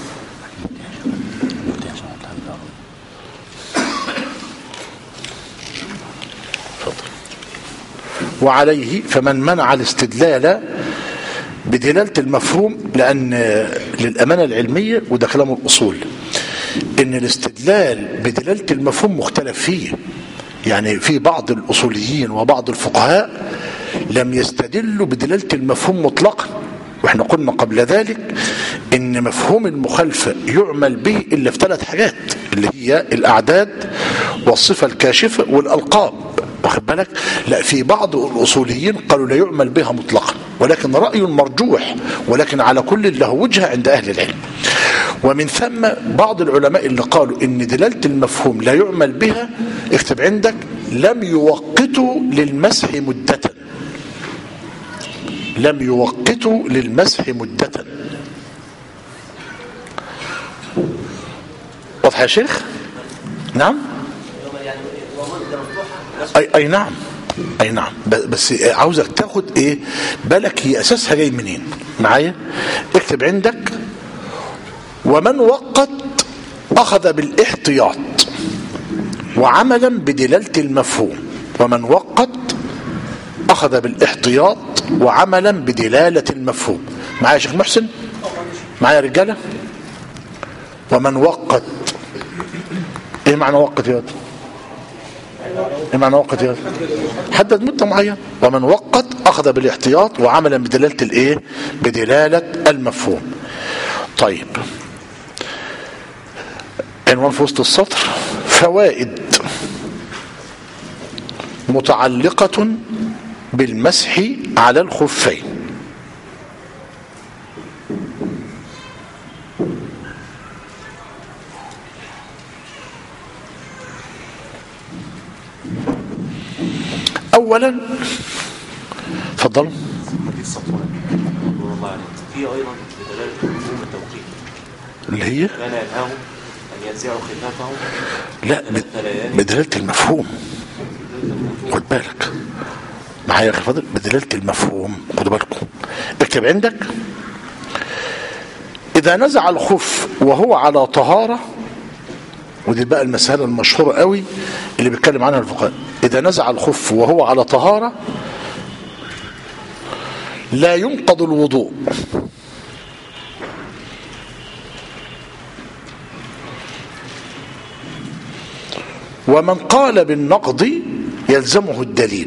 وعليه فمن منع الاستدلال بدلالة المفهوم، لأن للأمانة العلمية وده كلام الأصول إن الاستدلال بدلالة المفهوم مختلف فيه. يعني في بعض الأصوليين وبعض الفقهاء لم يستدلوا بدلالة المفهوم مطلقا، واحنا قلنا قبل ذلك ان مفهوم المخالفة يعمل به الا في ثلاث حاجات، اللي هي الاعداد والصفة الكاشفة والالقاب، واخد بالك؟ لا، في بعض الاصوليين قالوا لا يعمل بها مطلقا، ولكن رأي مرجوح، ولكن على كل له وجهة عند اهل العلم. ومن ثم بعض العلماء اللي قالوا ان دلالة المفهوم لا يعمل بها، اكتب عندك، لم يوقتوا للمسح مدة، لم يوقتوا للمسح مدة. واضح يا شيخ؟ نعم. اي اي نعم اي نعم، بس عاوزك تاخد ايه بالك هي اساسها جاي منين. معايا؟ اكتب عندك ومن وقت اخذ بالاحتياط وعملا بدلالة المفهوم. ومن وقت اخذ بالاحتياط وعملا بدلالة المفهوم. معايا يا شيخ محسن؟ معايا يا رجالة؟ ومن وقت، ايه معنى وقت يا ولد؟ ايه معنى وقت يا ولد؟ حدد مدة معينة. ومن وقت اخذ بالاحتياط وعملا بدلالة الايه؟ بدلالة المفهوم. طيب، عنوان في وسط السطر: فوائد متعلقة بالمسح على الخفين. اولا تفضل. حديث صفوان رضي الله عنه فيه ايضا بدلاله مفهوم التوقيت، اللي هي كان ينهاهم ان ينزعوا خفافهم لا بدلاله المفهوم. خد بالك معايا يا اخي فاضل، بدلاله المفهوم. خدوا بالكم، اكتب عندك: اذا نزع الخف وهو على طهاره، ودي بقى المسألة المشهورة قوي اللي بيتكلم عنها الفقهاء، إذا نزع الخف وهو على طهارة لا ينقض الوضوء، ومن قال بالنقض يلزمه الدليل.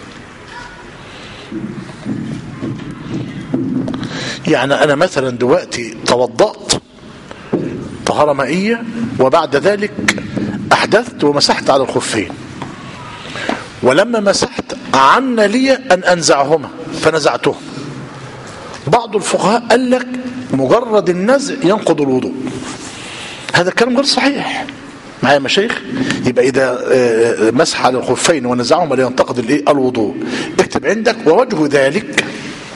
يعني أنا مثلا دلوقتي توضأت طهارة مائية وبعد ذلك أحدثت ومسحت على الخفين، ولما مسحت عن لي أن أنزعهما فنزعتهم. بعض الفقهاء قال لك مجرد النزع ينقض الوضوء. هذا الكلام غير صحيح. معايا مشايخ؟ يبقى إذا مسح على الخفين ونزعهما لا ينتقض الايه؟ الوضوء. اكتب عندك: ووجه ذلك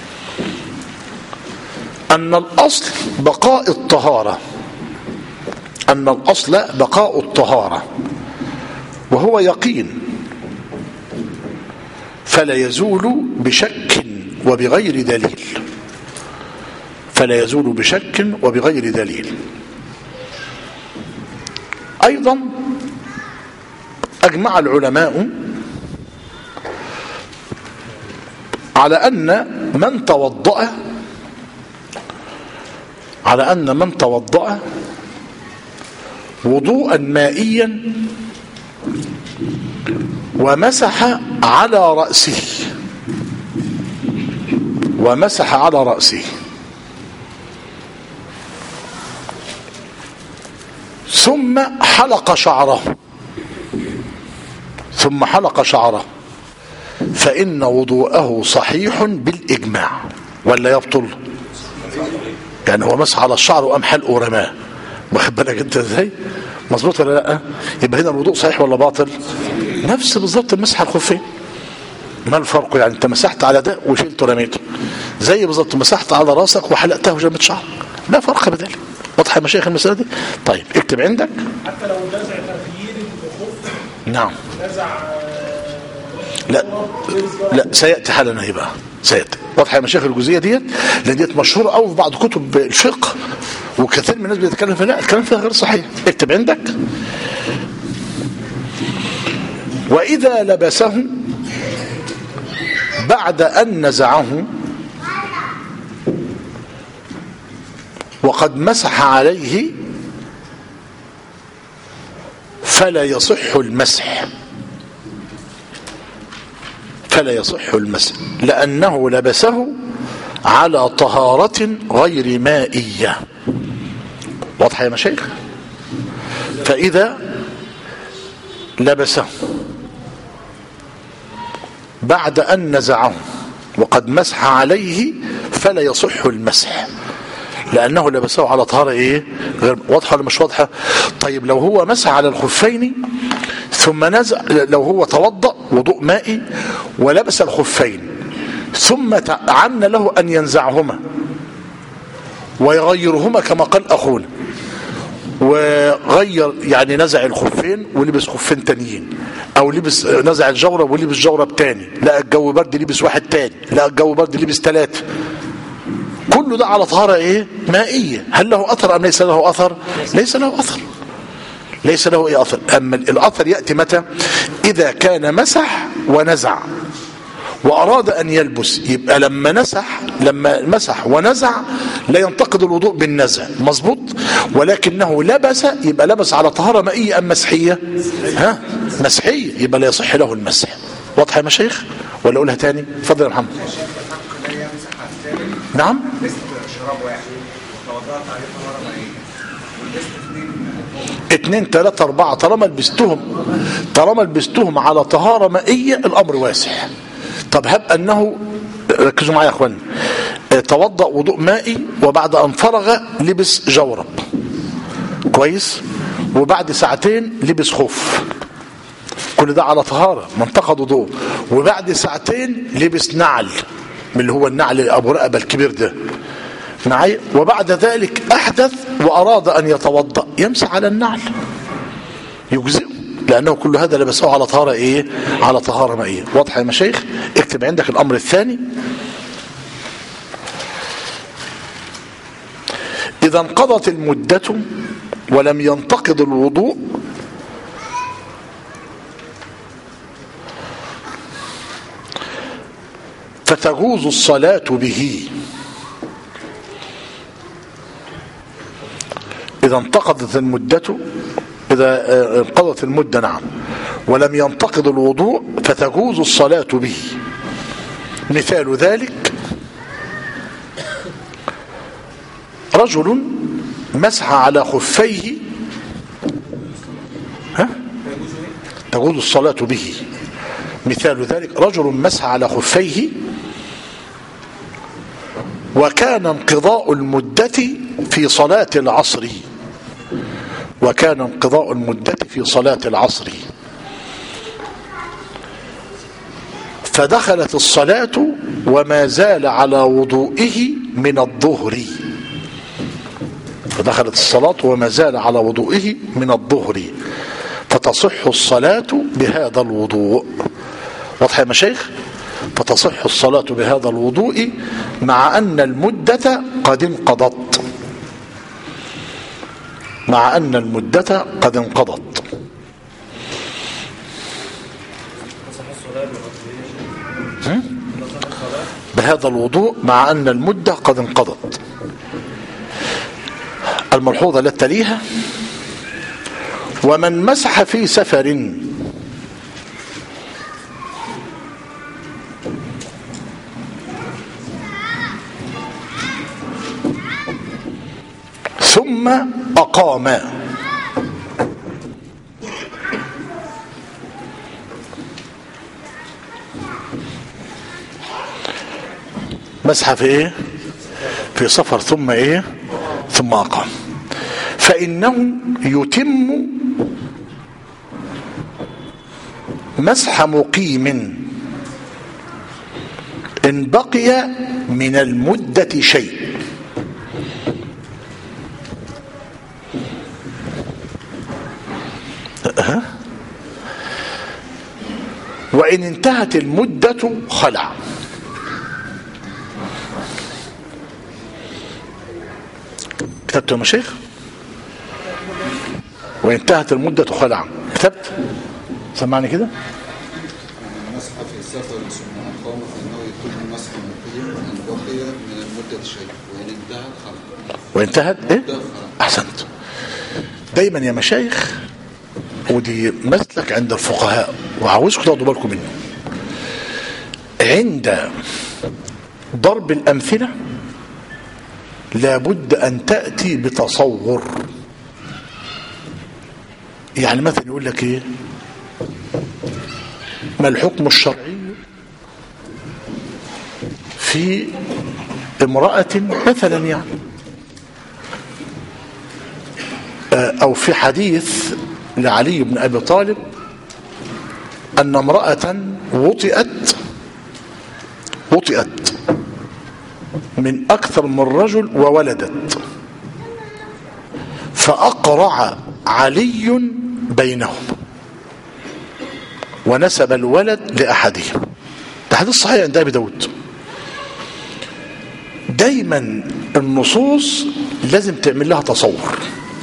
أن الأصل بقاء الطهارة، أن الأصل بقاء الطهارة وهو يقين، فلا يزول بشك وبغير دليل، فلا يزول بشك وبغير دليل. أيضا أجمع العلماء على أن من توضأ على أن من توضأ وضوءا مائيا ومسح على رأسه ومسح على رأسه ثم حلق شعره ثم حلق شعره فإن وضوءه صحيح بالإجماع. ولا يبطل؟ يعني هو مسح على الشعر وقام حلقه ورماه، واخد بالك انت ازاي؟ مظبوط ولا لا؟ يبقى هنا الوضوء صحيح ولا باطل؟ نفس بالظبط المسح على الخفين. ما الفرق؟ يعني انت مسحت على ده وشلته ورميته، زي بالظبط مسحت على راسك وحلقته وجمت شعرك، لا فرق بذلك. واضحه يا مشايخ المساله دي؟ طيب اكتب عندك. حتى لو نزع تغيير الخف. نعم. نزع لا لا سياتي حالا اهي بقى، سياتي. واضحه يا مشايخ الجزئيه ديت؟ لان ديت مشهوره قوي في بعض كتب الفقه وكثير من الناس بيتكلم فيها، لا الكلام فيها غير صحيح. اكتب عندك. واذا لبسه بعد ان نزعه وقد مسح عليه فلا يصح المسح فلا يصح المسح لأنه لبسه على طهارة غير مائية. واضح يا مشايخ؟ فإذا لبسه بعد أن نزعه وقد مسح عليه فلا يصح المسح لأنه لبسه على طهارة ايه غير واضحة ولا مش واضحة؟ طيب لو هو مسح على الخفين ثم نزع، لو هو توضأ وضوء مائي ولبس الخفين ثم تعن له أن ينزعهما ويغيرهما كما قال أخونا، وغير يعني نزع الخفين ولبس خفين تانيين، او لبس نزع الجورب ولبس جورب تاني، لا الجو برد لبس واحد تاني، لا الجو برد لبس ثلاثة، كله ده على طهارة ايه مائية. هل له اثر ام ليس له اثر؟ ليس له اثر، ليس له ايه اثر. اما الاثر يأتي متى؟ اذا كان مسح ونزع واراد ان يلبس، يبقى لما نسح لما مسح ونزع لا ينتقد الوضوء بالنزع، مظبوط، ولكنه لبس، يبقى لبس على طهارة مائية ام مسحية؟ ها مسحية، يبقى لا يصح له المسح. واضح يا مشايخ ولا اقولها تاني؟ اتفضل يا محمد. نعم. اتنين تلاتة اربعة، طالما لبستهم طالما لبستهم على طهارة مائية الامر واسع. طب هب انه، ركزوا معايا يا اخوان، توضأ وضوء مائي وبعد ان فرغ لبس جورب كويس، وبعد ساعتين لبس خف، كل ده على طهارة ما انتقض وضوء، وبعد ساعتين لبس نعل من اللي هو النعل ابو رقبة الكبير ده معي، وبعد ذلك احدث واراد ان يتوضأ يمسح على النعل يجزئه، لانه كل هذا لبسه على طهارة ايه؟ على طهارة مائية. واضح يا مشايخ؟ اكتب عندك الامر الثاني. اذا انقضت المدة ولم ينتقض الوضوء فتجوز الصلاة به. إذا انتقضت المدة إذا انقضت المدة نعم ولم ينتقض الوضوء فتجوز الصلاة به. مثال ذلك رجل مسح على خفيه، ها؟ تجوز الصلاة به. مثال ذلك رجل مسح على خفيه وكان انقضاء المدة في صلاة العصر وكان انقضاء المدة في صلاة العصر فدخلت الصلاة وما زال على وضوئه من الظهر فدخلت الصلاة وما زال على وضوئه من الظهر فتصح الصلاة بهذا الوضوء. واضح يا مشايخ؟ فتصح الصلاة بهذا الوضوء مع أن المدة قد انقضت مع أن المدة قد انقضت. هذا الوضوء مع أن المدة قد انقضت. الملحوظة التي تليها: ومن مسح في سفر ثم أقام مسح في ايه؟ في سفر ثم ايه؟ ثم أقام، فإنه يتم مسح مقيم إن بقي من المدة شيء. أه. وإن انتهت المدة خلع. كتبت يا مشايخ؟ وانتهت المدة خلع. كتبت؟ سمعني كده. مسح في السفر ثم أقام فإنه يتم مسح مقيم إن بقي من المدة شيء وإن انتهت خلع. وانتهت ايه؟ أحسنت. دايما يا مشايخ، ودي مسلك عند الفقهاء وعاوزكم تاخدوا بالكم منه، عند ضرب الأمثلة لابد أن تأتي بتصور. يعني مثلا يقول لك ايه؟ ما الحكم الشرعي في امرأة مثلا، يعني أو في حديث لعلي بن أبي طالب أن امرأة وطئت وطئت من أكثر من رجل وولدت، فأقرع علي بينهم ونسب الولد لأحدهم. ده حديث صحيح عند أبي داود. دايما النصوص لازم تعمل لها تصور،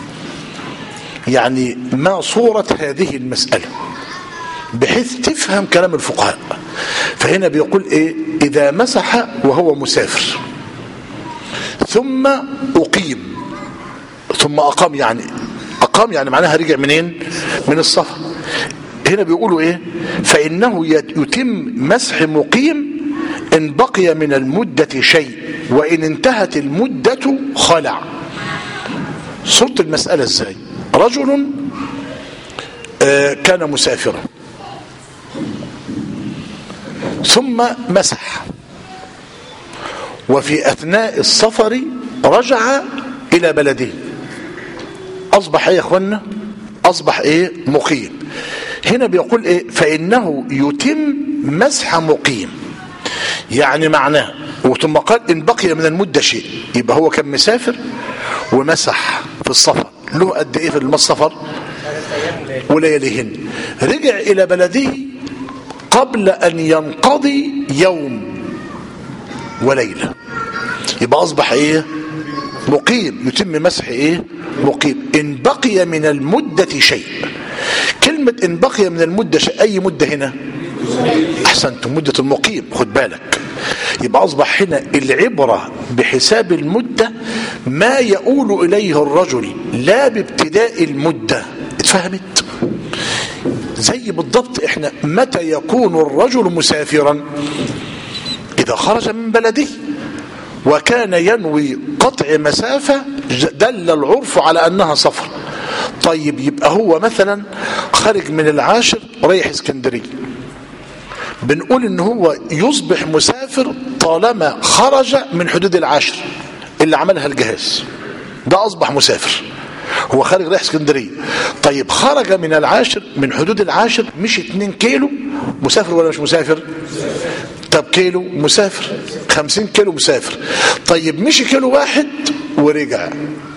يعني ما صورة هذه المسألة بحيث تفهم كلام الفقهاء. فهنا بيقول ايه؟ إذا مسح وهو مسافر ثم أقيم ثم أقام، يعني أقام يعني معناها رجع منين؟ من السفر. هنا بيقولوا ايه؟ فإنه يتم مسح مقيم إن بقي من المدة شيء وإن انتهت المدة خلع. صورة المسألة ازاي؟ رجل آه كان مسافرا ثم مسح، وفي أثناء السفر رجع إلى بلده، أصبح ايه يا اخوانا؟ أصبح ايه؟ مقيم. هنا بيقول ايه؟ فإنه يتم مسح مقيم، يعني معناه وثم قال إن بقي من المدة شيء، يبقى هو كان مسافر ومسح في السفر، له قد ايه في السفر؟ ولياليهن. رجع إلى بلده قبل أن ينقضي يوم وليلة، يبقى أصبح ايه؟ مقيم. يتم مسح ايه؟ مقيم إن بقي من المدة شيء. كلمة إن بقي من المدة شيء، أي مدة هنا؟ أحسنتم، مدة المقيم. خد بالك، يبقى أصبح هنا العبرة بحساب المدة ما يؤول إليه الرجل لا بابتداء المدة. اتفهمت؟ زي بالضبط احنا متى يكون الرجل مسافرا؟ إذا خرج من بلده وكان ينوي قطع مسافة دل العرف على أنها سفر. طيب يبقى هو مثلا خرج من العاشر رايح اسكندرية، بنقول ان هو يصبح مسافر طالما خرج من حدود العاشر اللي عملها الجهاز، ده أصبح مسافر. هو خارج رايح اسكندرية، طيب خرج من العاشر من حدود العاشر، مش اتنين كيلو، مسافر ولا مش مسافر؟ طب كيلو مسافر، خمسين كيلو مسافر. طيب مشي كيلو واحد ورجع،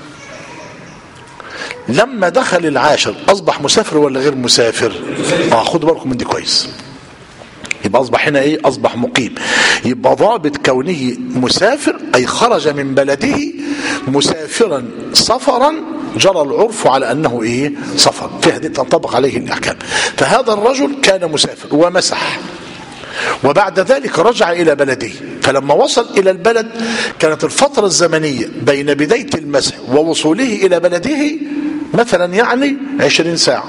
لما دخل العاشر أصبح مسافر ولا غير مسافر؟ اه خدوا بالكم من دي كويس. يبقى أصبح هنا ايه؟ أصبح مقيم. يبقى ضابط كونه مسافر أي خرج من بلده مسافرا سفرا جرى العرف على أنه ايه؟ سفر، في هذه تنطبق عليه الأحكام. فهذا الرجل كان مسافر ومسح، وبعد ذلك رجع إلى بلده، فلما وصل إلى البلد كانت الفترة الزمنية بين بداية المسح ووصوله إلى بلده مثلا يعني عشرين ساعة،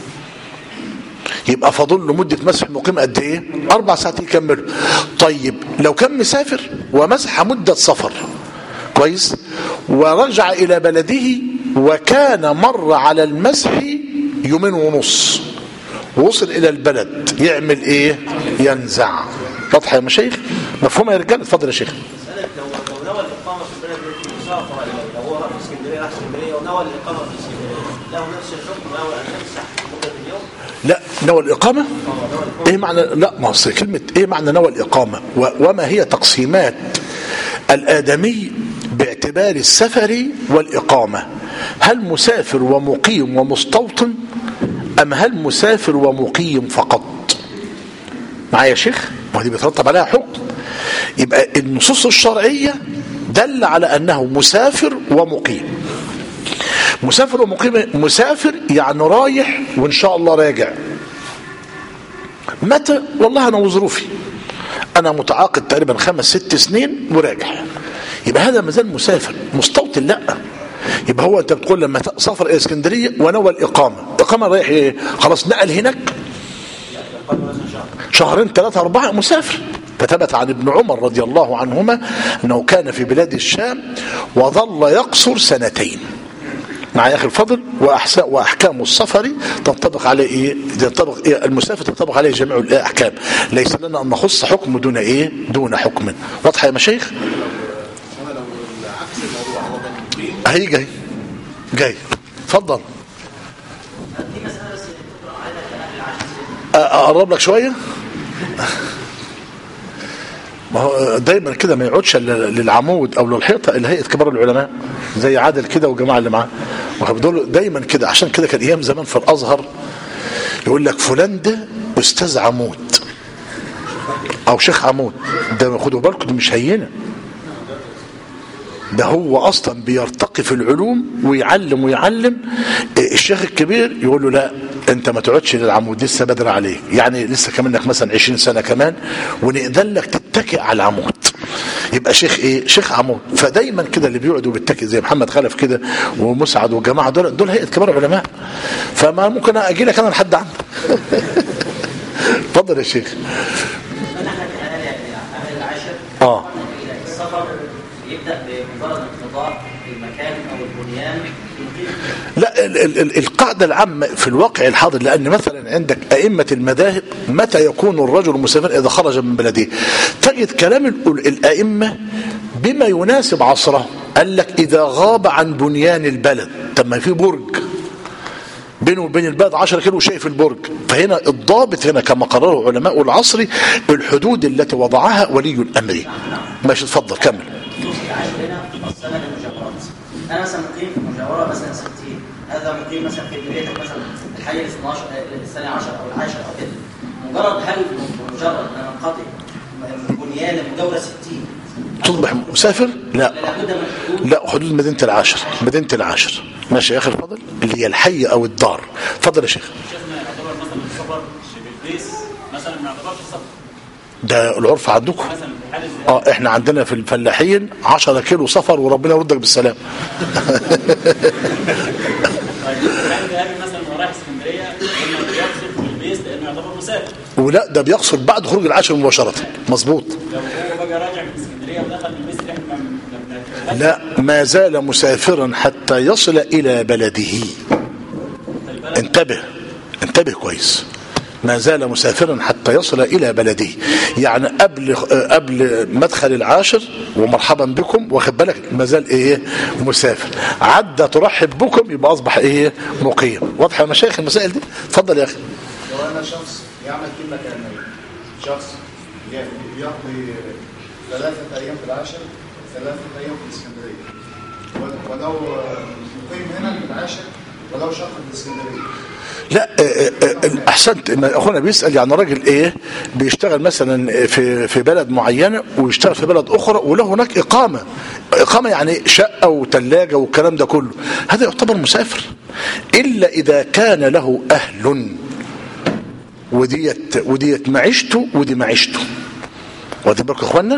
يبقى فاضل له مدة مسح مقيم قد ايه؟ أربع ساعات يكمله. طيب لو كان مسافر ومسح مدة سفر كويس ورجع إلى بلده وكان مر على المسح يومين ونص ووصل إلى البلد يعمل ايه؟ ينزع. واضحة يا مشايخ؟ مفهومة يا رجال؟ اتفضل يا شيخ. لو لو نوى الإقامة في البلد التي سافر إليه، لو هو راح اسكندرية راح اسكندرية ونوى الإقامة في اسكندرية، له نفس الحكم ونوى أن يمسح مدة اليوم؟ لا، نوى الإقامة؟ ايه معنى؟ لا، ما هو كلمة ايه معنى نوى الإقامة؟ وما هي تقسيمات الآدمي باعتبار السفر والإقامة؟ هل مسافر ومقيم ومستوطن أم هل مسافر ومقيم فقط؟ معايا يا شيخ؟ ما دي بيترتب عليها حكم. يبقى النصوص الشرعية دل على أنه مسافر ومقيم. مسافر ومقيم، مسافر يعني رايح وإن شاء الله راجع. متى؟ والله أنا وظروفي، أنا متعاقد تقريبا خمس ست سنين وراجع، يبقى هذا مازال مسافر. مستوطن لا، يبقى هو أنت بتقول لما سافر إلى اسكندرية ونوى الإقامة، إقامة رايح إيه؟ خلاص نقل هناك شهرين ثلاثة أربعة، مسافر. فثبت عن ابن عمر رضي الله عنهما أنه كان في بلاد الشام وظل يقصر سنتين. مع يا أخي الفضل، وأحكام السفر تنطبق عليه إيه؟ تنطبق إيه؟ المسافر تنطبق عليه جميع الأحكام، ليس لنا أن نخص حكم دون إيه؟ دون حكم. واضح يا مشايخ؟ هي جاي جاي اتفضل. أقرب لك شوية. ما هو دايما كده ما يقعدش للعمود او للحيطه اللي هيئه كبار العلماء زي عادل كده والجماعه اللي معاه، وهبدول دايما كده. عشان كده كان ايام زمان في الازهر يقول لك فلان ده استاذ عمود او شيخ عمود. ده خدوا بالكم دي مش هينه، ده هو اصلا بيرتقي في العلوم ويعلم ويعلم. الشيخ الكبير يقول له لا انت ما تقعدش للعمود، لسه بدري عليك، يعني لسه كمان لك مثلا عشرين سنة كمان ونقدر لك تتكئ على العمود، يبقى شيخ ايه؟ شيخ عمود. فدايما كده اللي بيقعدوا بالتكئ زي محمد خلف كده ومسعد والجماعه دول دول هيئه كبار علماء، فما ممكن اجي لك انا لحد عندك. اتفضل يا شيخ. اه السفر يبدا بمجرد انقضاء المكان او البنيان. لا، ال ال ال القاعدة العامة في الواقع الحاضر، لأن مثلا عندك أئمة المذاهب متى يكون الرجل مسافر؟ إذا خرج من بلده. تجد كلام الأئمة بما يناسب عصره. قال لك إذا غاب عن بنيان البلد. طب ما في برج بينه وبين البلد عشرة كيلو شايف البرج، فهنا الضابط هنا كما قرره علماء العصر الحدود التي وضعها ولي الأمر. ماشي اتفضل كمل. أنا مثلا مقيم في مجاورة مثلا ستين، هذا مقيم مثلا في بيتك مثلا الحي الاثناشر الثاني عشر أو العاشر أو كده. مجرد هل مجرد أن أنقطع بنيان مجاورة ستين تصبح مسافر؟ لا لا، حدود مدينة العاشر. مدينة العاشر ماشي يا أخي الفضل، اللي هي الحي أو الدار. اتفضل يا شيخ. شيخنا يعتبر مثلا السفر بالبيس مثلا ما يعتبرش السفر؟ ده العرف عندكم؟ اه احنا عندنا في الفلاحين عشرة كيلو سفر وربنا يردك بالسلام. مثلا هو رايح اسكندريه لما بيقصر في البيس لانه يعتبر مسافر، ولا ده بيقصر بعد خروج العاشر مباشره. مظبوط. لو هو بقى راجع من اسكندريه ودخل البيس احنا لا، ما زال مسافرا حتى يصل الى بلده. انتبه انتبه كويس. ما زال مسافرا حتى يصل إلى بلده، يعني قبل قبل مدخل العاشر ومرحبا بكم، واخد بالك، ما زال ايه؟ مسافر. عدى ترحب بكم يبقى اصبح ايه؟ مقيم. واضحه يا مشايخ المسائل دي؟ اتفضل يا اخي. لو انا شخص يعمل كلمه كلمه، شخص يقضي ثلاثه ايام في العاشر ثلاثه ايام في الاسكندريه، ولو مقيم هنا في العاشر ولو شخص في الاسكندريه. لا احسنت. اخونا بيسال يعني راجل ايه بيشتغل مثلا في في بلد معينه ويشتغل في بلد اخرى وله هناك اقامه اقامه يعني شقه وثلاجه والكلام ده كله، هذا يعتبر مسافر الا اذا كان له اهل، وديت وديت معيشته ودي معيشته. واخدين بالكم يا اخوانا؟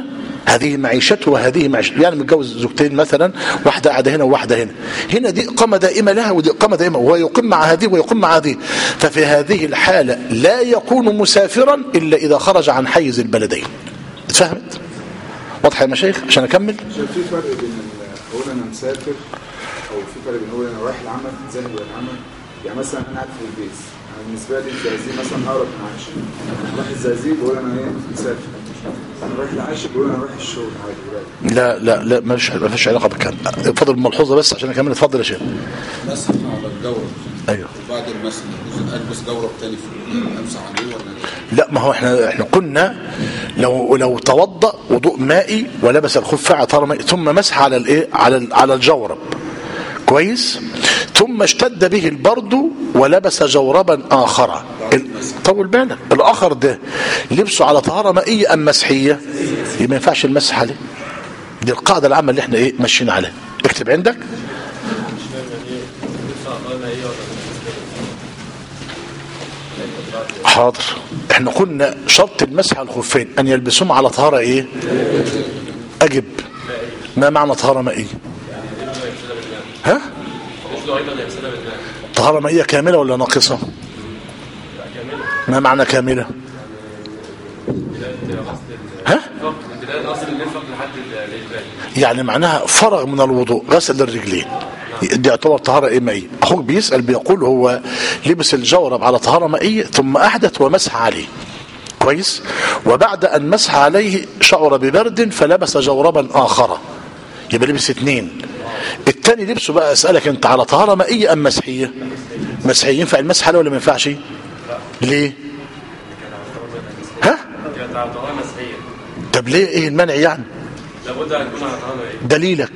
هذه معيشته وهذه معيشته، يعني متجوز زوجتين مثلا، واحدة قاعدة هنا وواحدة هنا، هنا دي إقامة دائمة لها ودي إقامة دائمة، وهو يقيم مع هذه ويقيم مع هذه. ففي هذه الحالة لا يكون مسافرا إلا إذا خرج عن حيز البلدين. اتفهمت؟ واضح يا مشايخ عشان أكمل؟ عشان في فرق بين أقول أنا مسافر، أو في فرق بين أقول أنا رايح العمل ذاهب إلى العمل. يعني مثلا أنا قاعد في البيت، أنا بالنسبة لي الزقازيق مثلا أقرب من عائشة، أنا رايح الزقازيق بقول أنا إيه مسافر، أنا رايح العاشر بقول أنا رايح الشغل عادي. لا لا لا مالش ما فيش علاقة بالكلام. اتفضل ملحوظة بس عشان أكمل. اتفضل يا شيخ. مسح على الجورب. أيوه. وبعد المسح ألبس جورب تاني في أمسح عليه ولا لا؟ ما هو احنا احنا كنا لو لو توضأ وضوء مائي ولبس الخف على طهارة مائي ثم مسح على الايه على على الجورب كويس، ثم اشتد به البرد ولبس جوربا اخر. طول بالك الاخر ده لبسه على طهارة مائية ام مسحية؟ ما ينفعش المسح عليه. دي القاعدة العامة اللي احنا ايه ماشيين عليها. اكتب عندك. حاضر. احنا قلنا شرط المسح على الخفين ان يلبسهم على طهارة ايه؟ اجب. ما معنى طهارة مائية؟ ها؟ طهارة مائية كاملة ولا ناقصة؟ ما معنى كاملة؟ ها؟ يعني معناها فرغ من الوضوء، غسل الرجلين، دي يعتبر طهارة ايه مائية. اخوك بيسأل بيقول هو لبس الجورب على طهارة مائية ثم احدث ومسح عليه كويس، وبعد ان مسح عليه شعر ببرد فلبس جوربا اخر، يبقى لبس اثنين. الثاني لبسه بقى اسألك انت على طهارة مائية ام مسحية؟ مسحية. ينفع المسح عليه ولا ما ينفعش؟ ليه؟ ها؟ طب ليه؟ ايه المنع يعني؟ لابد ان يكون على طهارة مائية. دليلك؟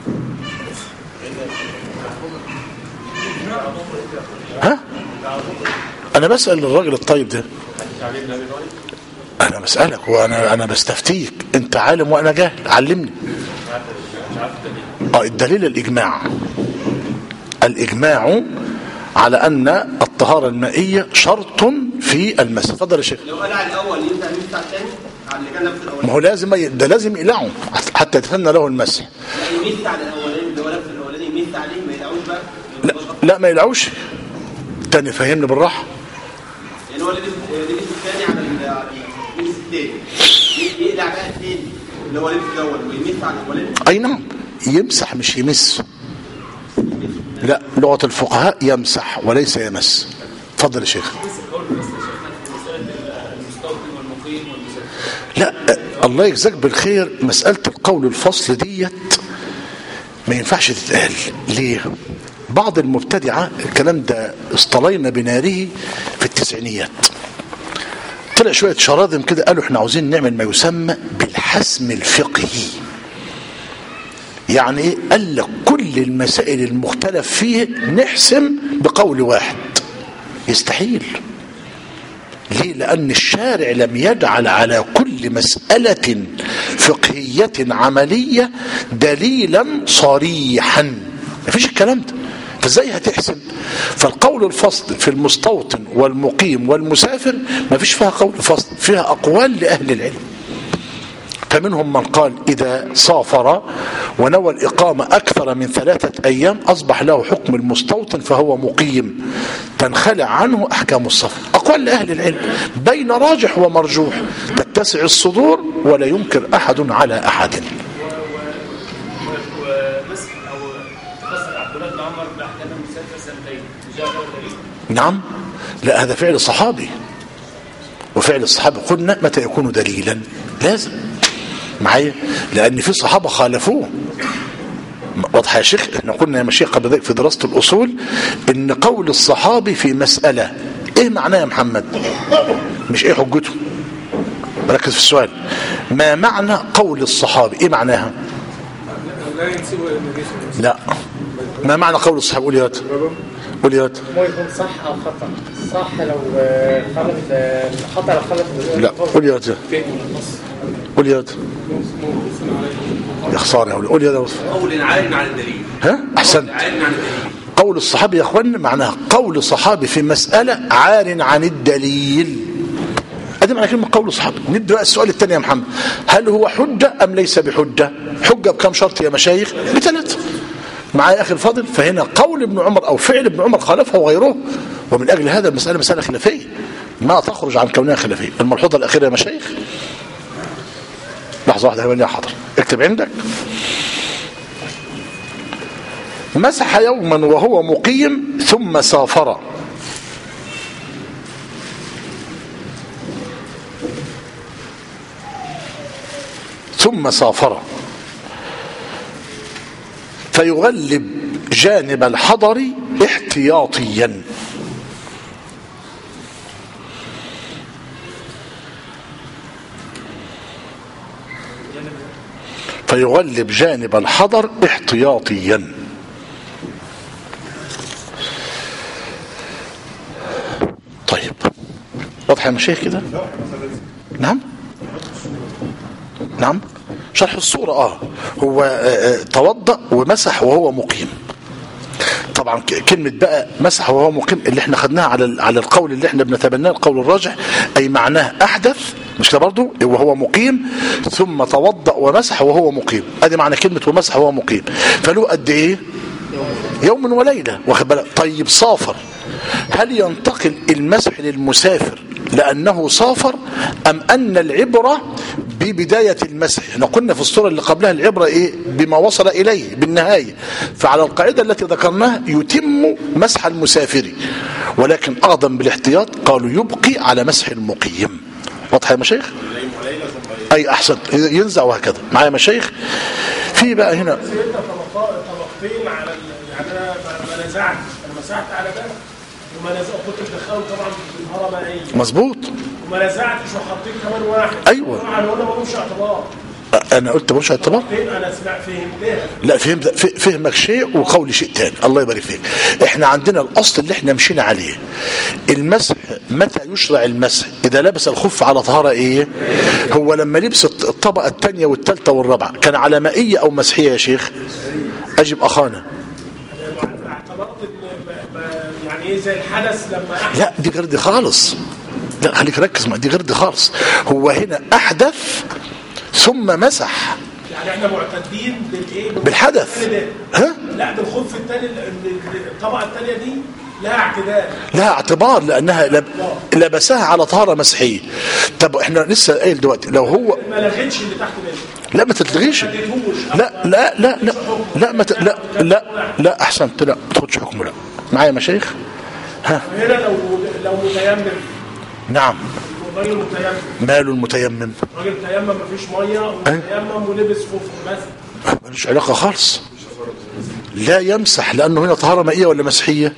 ها؟ انا بسأل الراجل الطيب ده، انا بسألك وانا انا بستفتيك، انت عالم وانا جاهل، علمني. اه الدليل الاجماع. الاجماع على ان الطهارة المائية شرط في المسح. اتفضل يا شيخ. لو قلع الاول يبدا يفتح الثاني على اللي كان لابس الاول. ما هو لازم ي... ده لازم يقلعه حتى يتثنى له المسح. يعني يميت على الاولاني اللي هو لابس الاولاني يميت عليه ما يقلعوش بقى. لا لا ما يقلعوش. تاني فهمني بالراحه. يعني هو لبس لبس الثاني على لبس الثاني يقلع بقى الثاني اللي هو لبس الاول ويميت على الاولاني. اي نعم يمسح مش يمس. لا لغه الفقهاء يمسح وليس يمس. اتفضل يا شيخ. لا الله يجزاك بالخير، مسألة القول الفصل ديت ما ينفعش تتقال. ليه؟ بعض المبتدعة الكلام ده اصطلينا بناره في التسعينيات، طلع شوية شراذم كده قالوا احنا عاوزين نعمل ما يسمى بالحسم الفقهي. يعني ايه؟ قال لك كل المسائل المختلف فيه نحسم بقول واحد. يستحيل. ليه؟ لأن الشارع لم يجعل على كل مسألة فقهية عملية دليلا صريحا. ما فيش الكلام ده، فازاي هتحسن؟ فالقول الفصل في المستوطن والمقيم والمسافر ما فيش فيها قول فصل، فيها أقوال لأهل العلم. فمنهم من قال إذا سافر ونوى الإقامة أكثر من ثلاثة أيام أصبح له حكم المستوطن فهو مقيم، تنخلع عنه أحكام السفر. أقوال لأهل العلم بين راجح ومرجوح، تتسع الصدور ولا ينكر أحد على أحد. ومسح أو تفسر عبد الله بن عمر بأحكام المسافر سنتين جاء له دليل؟ نعم. لا هذا فعل صحابي، وفعل الصحابة قلنا متى يكون دليلا؟ لازم معايا، لأن في صحابة خالفوه. واضح يا شيخ؟ احنا قلنا يا مشيخ قبل ذلك في دراسة الأصول إن قول الصحابي في مسألة إيه معناه يا محمد؟ مش إيه حجته؟ ركز في السؤال. ما معنى قول الصحابي؟ إيه معناها؟ لا. ما معنى قول الصحابي؟ قول يا هات. قول يا هات. مو يكون صح أو خطأ. صح لو خلط، خطأ لو خلط. لا قول يا هات. قول يا هات. يا خسارة. قول يا هات. قول عالٍ عن الدليل. ها؟ أحسنت. قول الصحابي يا أخوان معناها قول صحابي في مسألة عار عن الدليل. ادي معنى كلمه قول الصحابه. نبدا بقى السؤال الثاني يا محمد، هل هو حجه ام ليس بحجه؟ حجه بكم شرط يا مشايخ؟ بثلاثه. معايا اخي الفاضل؟ فهنا قول ابن عمر او فعل ابن عمر خالفه وغيره، ومن اجل هذا المساله مساله خلافيه ما تخرج عن كونها خلافيه. الملحوظه الاخيره يا مشايخ، لحظه واحده يا حاضر اكتب عندك. مسح يوما وهو مقيم ثم سافر. ثم سافر فيغلب جانب الحضر احتياطيا. فيغلب جانب الحضر احتياطيا. طيب واضح يا مشايخ كده؟ نعم نعم شرح الصورة. اه هو آه توضأ ومسح وهو مقيم. طبعا كلمة بقى مسح وهو مقيم اللي احنا خدناها على على القول اللي احنا بنتبناه القول الراجح، اي معناه احدث مش كده برضه وهو مقيم ثم توضأ ومسح وهو مقيم. ادي معنى كلمة ومسح وهو مقيم. فله قد ايه؟ يوم وليلة واخد بالك. طيب سافر، هل ينتقل المسح للمسافر لأنه سافر أم أن العبرة ببداية المسح؟ احنا قلنا في الصورة اللي قبلها العبرة إيه؟ بما وصل إليه بالنهاية. فعلى القاعدة التي ذكرناها يتم مسح المسافر، ولكن أقدم بالاحتياط قالوا يبقي على مسح المقيم. واضح يا مشايخ؟ أي أحسن ينزع وهكذا. معايا مشايخ؟ في بقى هنا طبقتين على يعني أنا ما نزعت أنا مسحت على ده وما نزعت كنت مدخله طبعا بالهرة مائية مظبوط وما نزعتش وحطيت كمان واحد. أيوة طبعا وانا ملوش اعتبار. انا قلت ملوش اعتبار؟ انا سمعت فهمتها. لا فهمت فهمك شيء وقولي شيء ثاني. الله يبارك فيك. احنا عندنا الاصل اللي احنا مشينا عليه المسح. متى يشرع المسح؟ اذا لبس الخف على طهاره ايه؟ هو لما لبس الطبقه الثانيه والثالثه والرابعه كان على مائيه او مسحيه يا شيخ؟ اجب اخانا. اعتبرت يعني ايه زي الحدث لما أحدث. لا دي غير دي خالص. لا خليك ركز مع دي غير دي خالص. هو هنا احدث ثم مسح. يعني احنا معتدين بالايه؟ بالحدث. ها؟ لا بالخف الثاني الطبقه الثانيه دي لها اعتدال. لها اعتبار لانها لب... لبسها على طهاره مسحيه. طب احنا لسه قايل دلوقتي لو هو ما لغيتش اللي تحت منه. لا ما تلغيش. لا لا لا لا لا ما ت... لا لا لا احسنت. لا ما تاخدش حكمه. لا معايا مشايخ؟ ها هنا لو لو متيمم. نعم. راجل متيمم. ماله المتيمم؟ راجل تيمم مفيش ميه ومتيمم ولبس خف مثلا. ملوش علاقه خالص. لا يمسح لانه هنا طهاره مائيه ولا مسحيه؟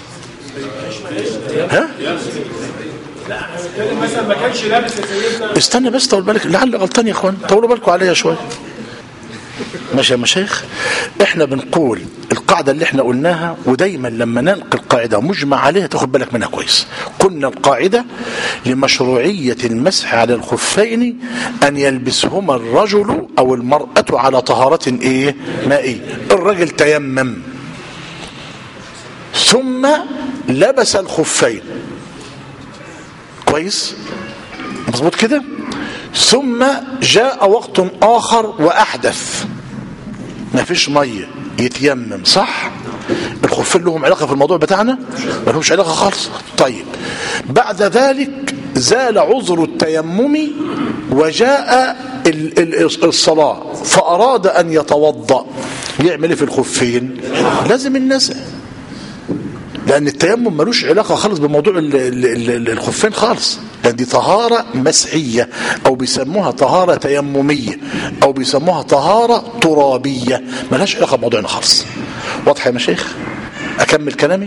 ها؟ لا انا بتكلم مثلا ما كانش لابس يا سيدنا. استنى بس طول بالك لعل غلطان يا اخوان. طولوا بالكم عليا شويه. ماشي يا مشايخ؟ احنا بنقول القاعدة اللي احنا قلناها ودايما لما ننقل قاعدة مجمع عليها تاخد بالك منها كويس. قلنا القاعدة لمشروعية المسح على الخفين ان يلبسهما الرجل او المرأة على طهارة ايه؟ مائية. الرجل تيمم ثم لبس الخفين كويس مظبوط كده، ثم جاء وقت اخر واحدث ما فيش ميه يتيمم صح؟ الخفين لهم علاقه في الموضوع بتاعنا؟ ما لهمش علاقه خالص. طيب بعد ذلك زال عذر التيمم وجاء الصلاه فاراد ان يتوضا، يعمل ايه في الخفين؟ لازم النزع، لأن التيمم ملوش علاقة خالص بموضوع الخفين خالص، لأن دي طهارة مسحية أو بيسموها طهارة تيممية أو بيسموها طهارة ترابية، ملهاش علاقة بموضوعنا خالص. واضح يا مشايخ؟ أكمل كلامي؟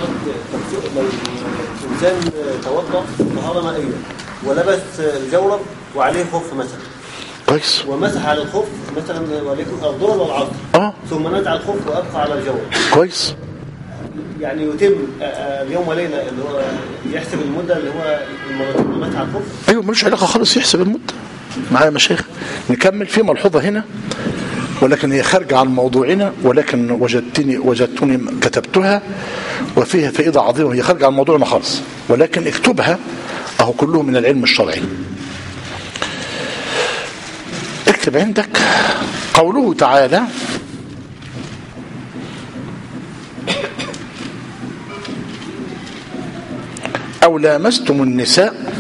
إنسان توضأ طهارة مائية ولبس الجورب وعليه خف مثلا كويس ومسح على الخف مثلا وليكن الظهر والعصر اه ثم نزع الخف وأبقى على الجورب كويس، يعني يتم اليوم وليلة اللي هو يحسب المدة اللي هو المرتين مسح على الخف. ايوه ملوش علاقة خالص يحسب المدة. معايا يا مشايخ؟ نكمل في ملحوظة هنا ولكن هي خارجة عن موضوعنا، ولكن وجدتني وجدتني كتبتها وفيها فائدة عظيمة. هي خارجة عن موضوعنا خالص، ولكن اكتبها، اهو كله من العلم الشرعي. اكتب عندك قوله تعالى: أو لامستم النساء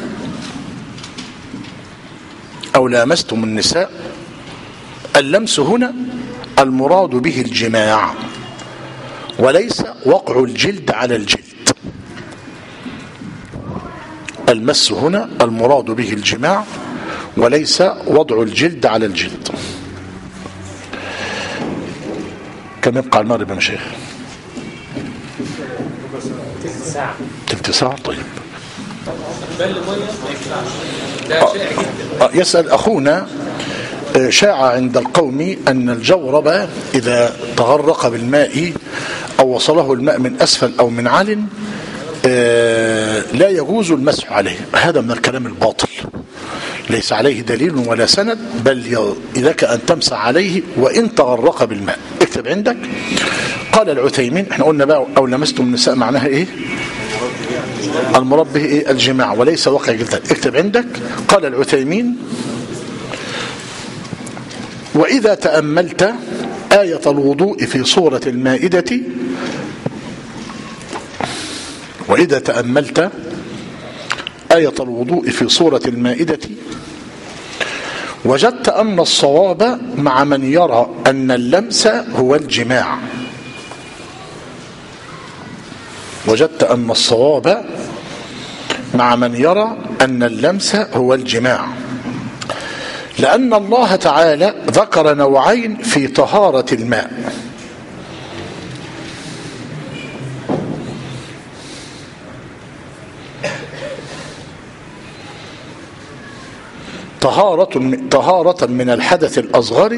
أو لامستم النساء. اللمس هنا المراد به الجماع، وليس وقع الجلد على الجلد. المس هنا المراد به الجماع، وليس وضع الجلد على الجلد. كم يبقى على المغرب يا مشايخ؟ تلت ساعة. تلت ساعة. طيب. آه يسأل أخونا: شاع عند القوم أن الجورب إذا تغرق بالماء أو وصله الماء من أسفل أو من عال لا يجوز المسح عليه. هذا من الكلام الباطل، ليس عليه دليل ولا سند، بل لك أن تمسح عليه وإن تغرق بالماء. اكتب عندك. قال العثيمين، احنا قلنا بقى أو لمستم النساء معناها ايه؟ المراد به ايه؟ الجماع، وليس وقع جلد. اكتب عندك. قال العثيمين: وإذا تأملت آية الوضوء في سورة المائدة وإذا تأملت آية الوضوء في سورة المائدة وجدت أن الصواب مع من يرى أن اللمس هو الجماع. وجدت أن الصواب مع من يرى أن اللمس هو الجماع، لأن الله تعالى ذكر نوعين في طهارة الماء: طهارة طهارة من الحدث الأصغر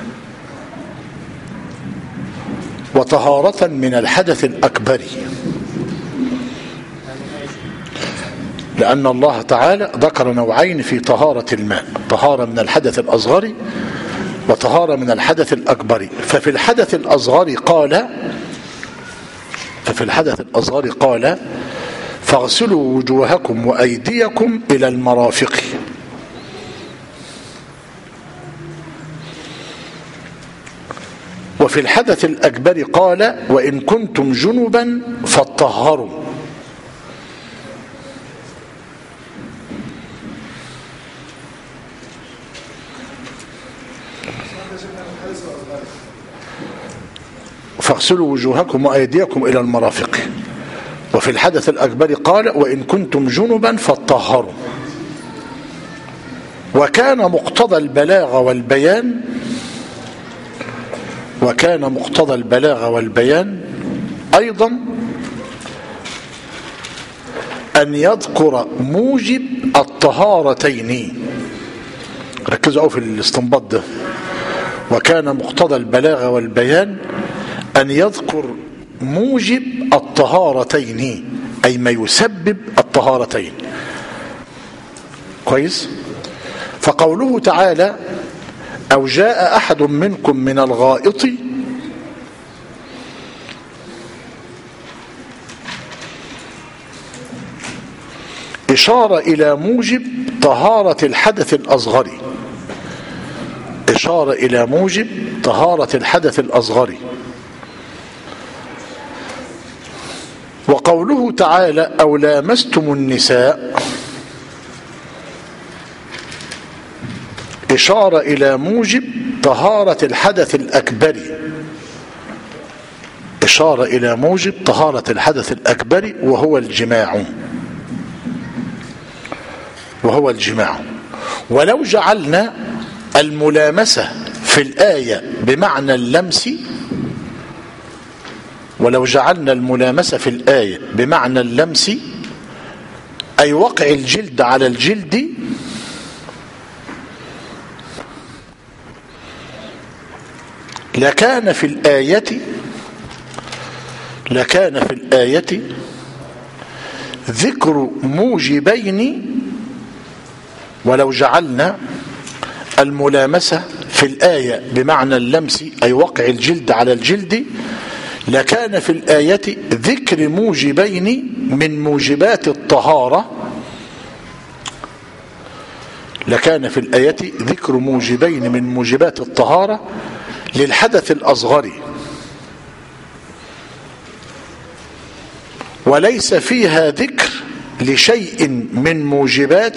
وطهارة من الحدث الأكبر. لأن الله تعالى ذكر نوعين في طهارة الماء: طهارة من الحدث الأصغر وطهارة من الحدث الأكبر. ففي الحدث الأصغر قال ففي الحدث الأصغر قال: فاغسلوا وجوهكم وأيديكم إلى المرافق. وفي الحدث الأكبر قال: وإن كنتم جنبا فاطهروا. فاغسلوا وجوهكم وأيديكم إلى المرافق. وفي الحدث الأكبر قال: وإن كنتم جنبا فاطهروا. وكان مقتضى البلاغ والبيان وكان مقتضى البلاغ والبيان أيضا أن يذكر موجب الطهارتين. ركزوا أو في الاستنباط ده. وكان مقتضى البلاغ والبيان أن يذكر موجب الطهارتين، أي ما يسبب الطهارتين. كويس؟ فقوله تعالى: أو جاء أحد منكم من الغائط، إشارة إلى موجب طهارة الحدث الأصغر. إشارة إلى موجب طهارة الحدث الأصغر. وقوله تعالى: أو لامستم النساء، إشارة إلى موجب طهارة الحدث الأكبر. إشارة إلى موجب طهارة الحدث الأكبر وهو الجماع وهو الجماع. ولو جعلنا الملامسة في الآية بمعنى اللمس ولو جعلنا الملامسة في الآية بمعنى اللمس أي وقع الجلد على الجلد، لكان في الآية لكان في الآية ذكر موجبين. ولو جعلنا الملامسة في في الآية بمعنى اللمس أي وقع الجلد على الجلد لكان في الآية ذكر موجبين من موجبات الطهارة لكان في الآية ذكر موجبين من موجبات الطهارة للحدث الأصغر وليس فيها ذكر لشيء من موجبات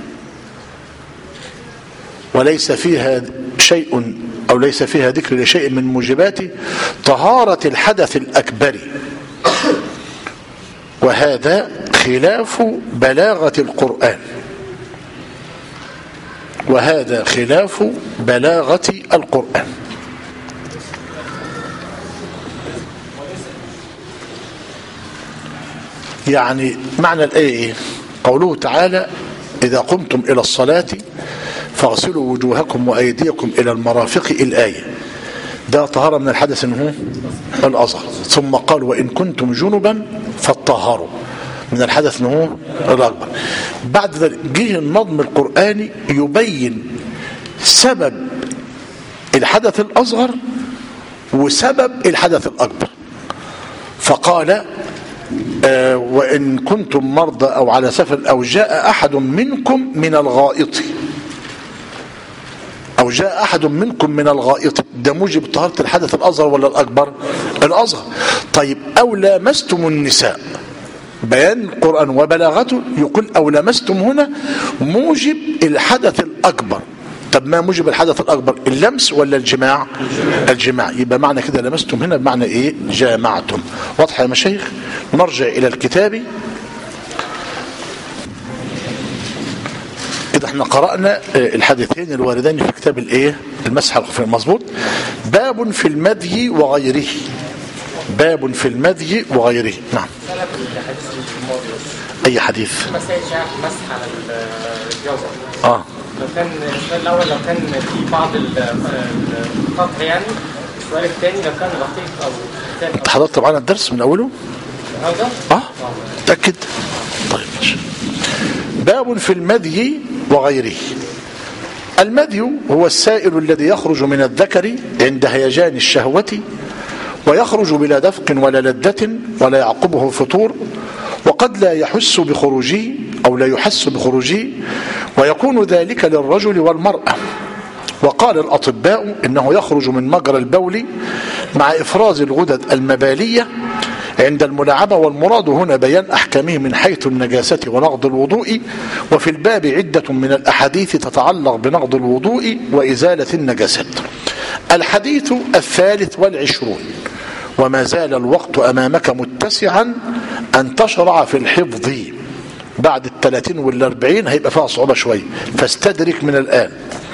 وليس فيها شيء أو ليس فيها ذكر لشيء من موجبات طهارة الحدث الأكبر وهذا خلاف بلاغة القرآن وهذا خلاف بلاغة القرآن. يعني معنى الآية قوله تعالى إذا قمتم إلى الصلاة فاغسلوا وجوهكم وأيديكم إلى المرافق الآية ده طهارة من الحدث إنه الأصغر. ثم قال وإن كنتم جنبا فاطهروا من الحدث إنه الأكبر. بعد ذلك جه النظم القرآني يبين سبب الحدث الأصغر وسبب الحدث الأكبر فقال آه وإن كنتم مرضى أو على سفر أو جاء أحد منكم من الغائط أو جاء أحد منكم من الغائط ده موجب طهارة الحدث الأصغر ولا الأكبر؟ الأصغر. طيب أو لامستم النساء بيان القرآن وبلاغته يقول أو لامستم هنا موجب الحدث الأكبر. طب ما موجب الحدث الأكبر اللمس ولا الجماع؟ الجماع. يبقى معنى كده لمستم هنا بمعنى إيه؟ جامعتم. واضح يا مشايخ؟ نرجع إلى الكتاب. كده احنا قرأنا الحديثين الواردين في كتاب الايه المسح على الخفين مظبوط. باب في المذي وغيره باب في المذي وغيره. نعم. اي حديث مسح على الجوزة اه لو كان السؤال الاول لو كان في بعض القطع يعني السؤال الثاني لو كان دقيق او انت حضرت معانا الدرس من اوله هذا اه تأكد. طيب ماشي. باب في المذي وغيره. المذي هو السائل الذي يخرج من الذكر عند هيجان الشهوة ويخرج بلا دفق ولا لذة ولا يعقبه فطور وقد لا يحس بخروجه أو لا يحس بخروجه ويكون ذلك للرجل والمرأة. وقال الأطباء إنه يخرج من مجرى البول مع إفراز الغدد المبالية عند الملاعبة والمراد هنا بيان أحكامه من حيث النجاسة ونقض الوضوء. وفي الباب عدة من الأحاديث تتعلق بنقض الوضوء وإزالة النجاسات. الحديث الثالث والعشرون. وما زال الوقت أمامك متسعا أن تشرع في الحفظ. بعد الثلاثين والاربعين هيبقى فيها صعوبة شوية فاستدرك من الآن.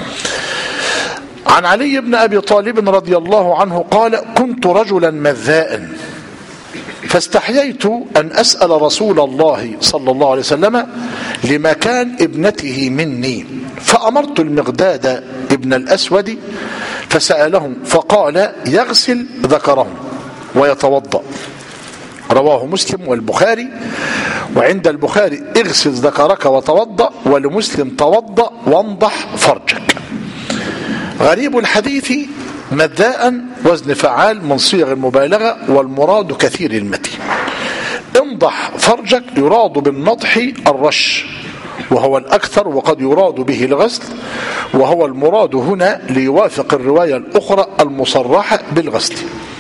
عن علي بن أبي طالب رضي الله عنه قال كنت رجلا مذاء فاستحييت أن أسأل رسول الله صلى الله عليه وسلم لمكان ابنته مني فأمرت المقداد ابن الأسود فسأله فقال يغسل ذكره ويتوضأ. رواه مسلم والبخاري. وعند البخاري اغسل ذكرك وتوضأ ولمسلم توضأ وانضح فرجك. غريب الحديث مذاء وزن فعال من صيغ المبالغة والمراد كثير المتي. انضح فرجك يراد بالنضح الرش وهو الأكثر وقد يراد به الغسل وهو المراد هنا ليوافق الرواية الأخرى المصرحة بالغسل.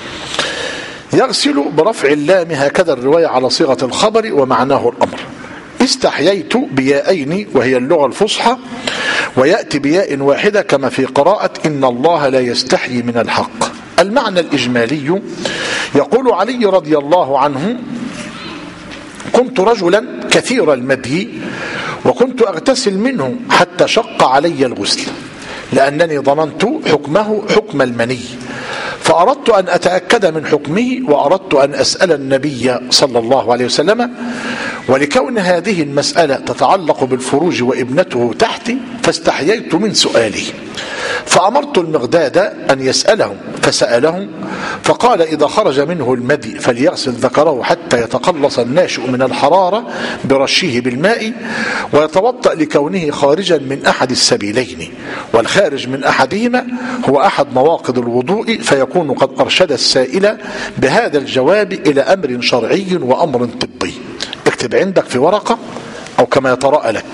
يغسل برفع اللام هكذا الرواية على صيغة الخبر ومعناه الأمر. استحييت بيائين وهي اللغة الفصحى ويأتي بياء واحدة كما في قراءة إن الله لا يستحيي من الحق. المعنى الإجمالي يقول علي رضي الله عنه كنت رجلا كثير المدي وكنت أغتسل منه حتى شق علي الغسل لأنني ظننت حكمه حكم المني فأردت أن أتأكد من حكمه وأردت أن أسأل النبي صلى الله عليه وسلم ولكون هذه المسألة تتعلق بالفروج وابنته تحتي فاستحييت من سؤاله فأمرت المقداد أن يسأله فسأله فقال إذا خرج منه المدي فليغسل ذكره حتى يتقلص الناشئ من الحرارة برشه بالماء ويتوضأ لكونه خارجا من أحد السبيلين، والخارج من أحدهما هو أحد مواقض الوضوء، فيكون قد أرشد السائل بهذا الجواب إلى أمر شرعي وأمر طبي. اكتب عندك في ورقة أو كما يتراءى لك: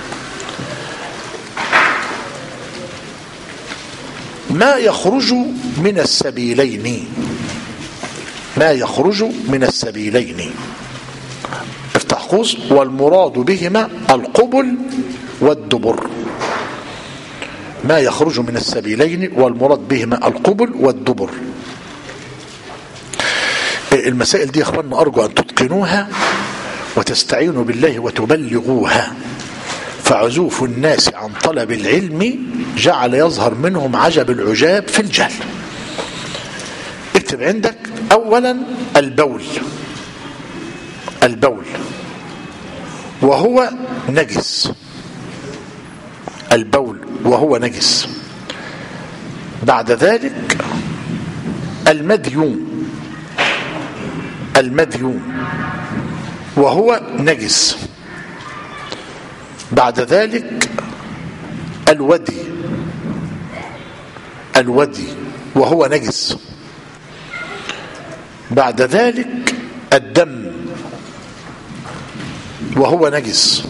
ما يخرج من السبيلين، ما يخرج من السبيلين، افتح قوس، والمراد بهما القبل والدبر. ما يخرج من السبيلين والمراد بهما القبل والدبر. المسائل دي يا اخواننا أرجو أن تتقنوها وتستعينوا بالله وتبلغوها، فعزوف الناس عن طلب العلم جعل يظهر منهم عجب العجاب في الجهل. اكتب عندك أولا البول، البول وهو نجس، البول وهو نجس. بعد ذلك المدي، المدي وهو نجس. بعد ذلك الودي، الودي وهو نجس. بعد ذلك الدم وهو نجس.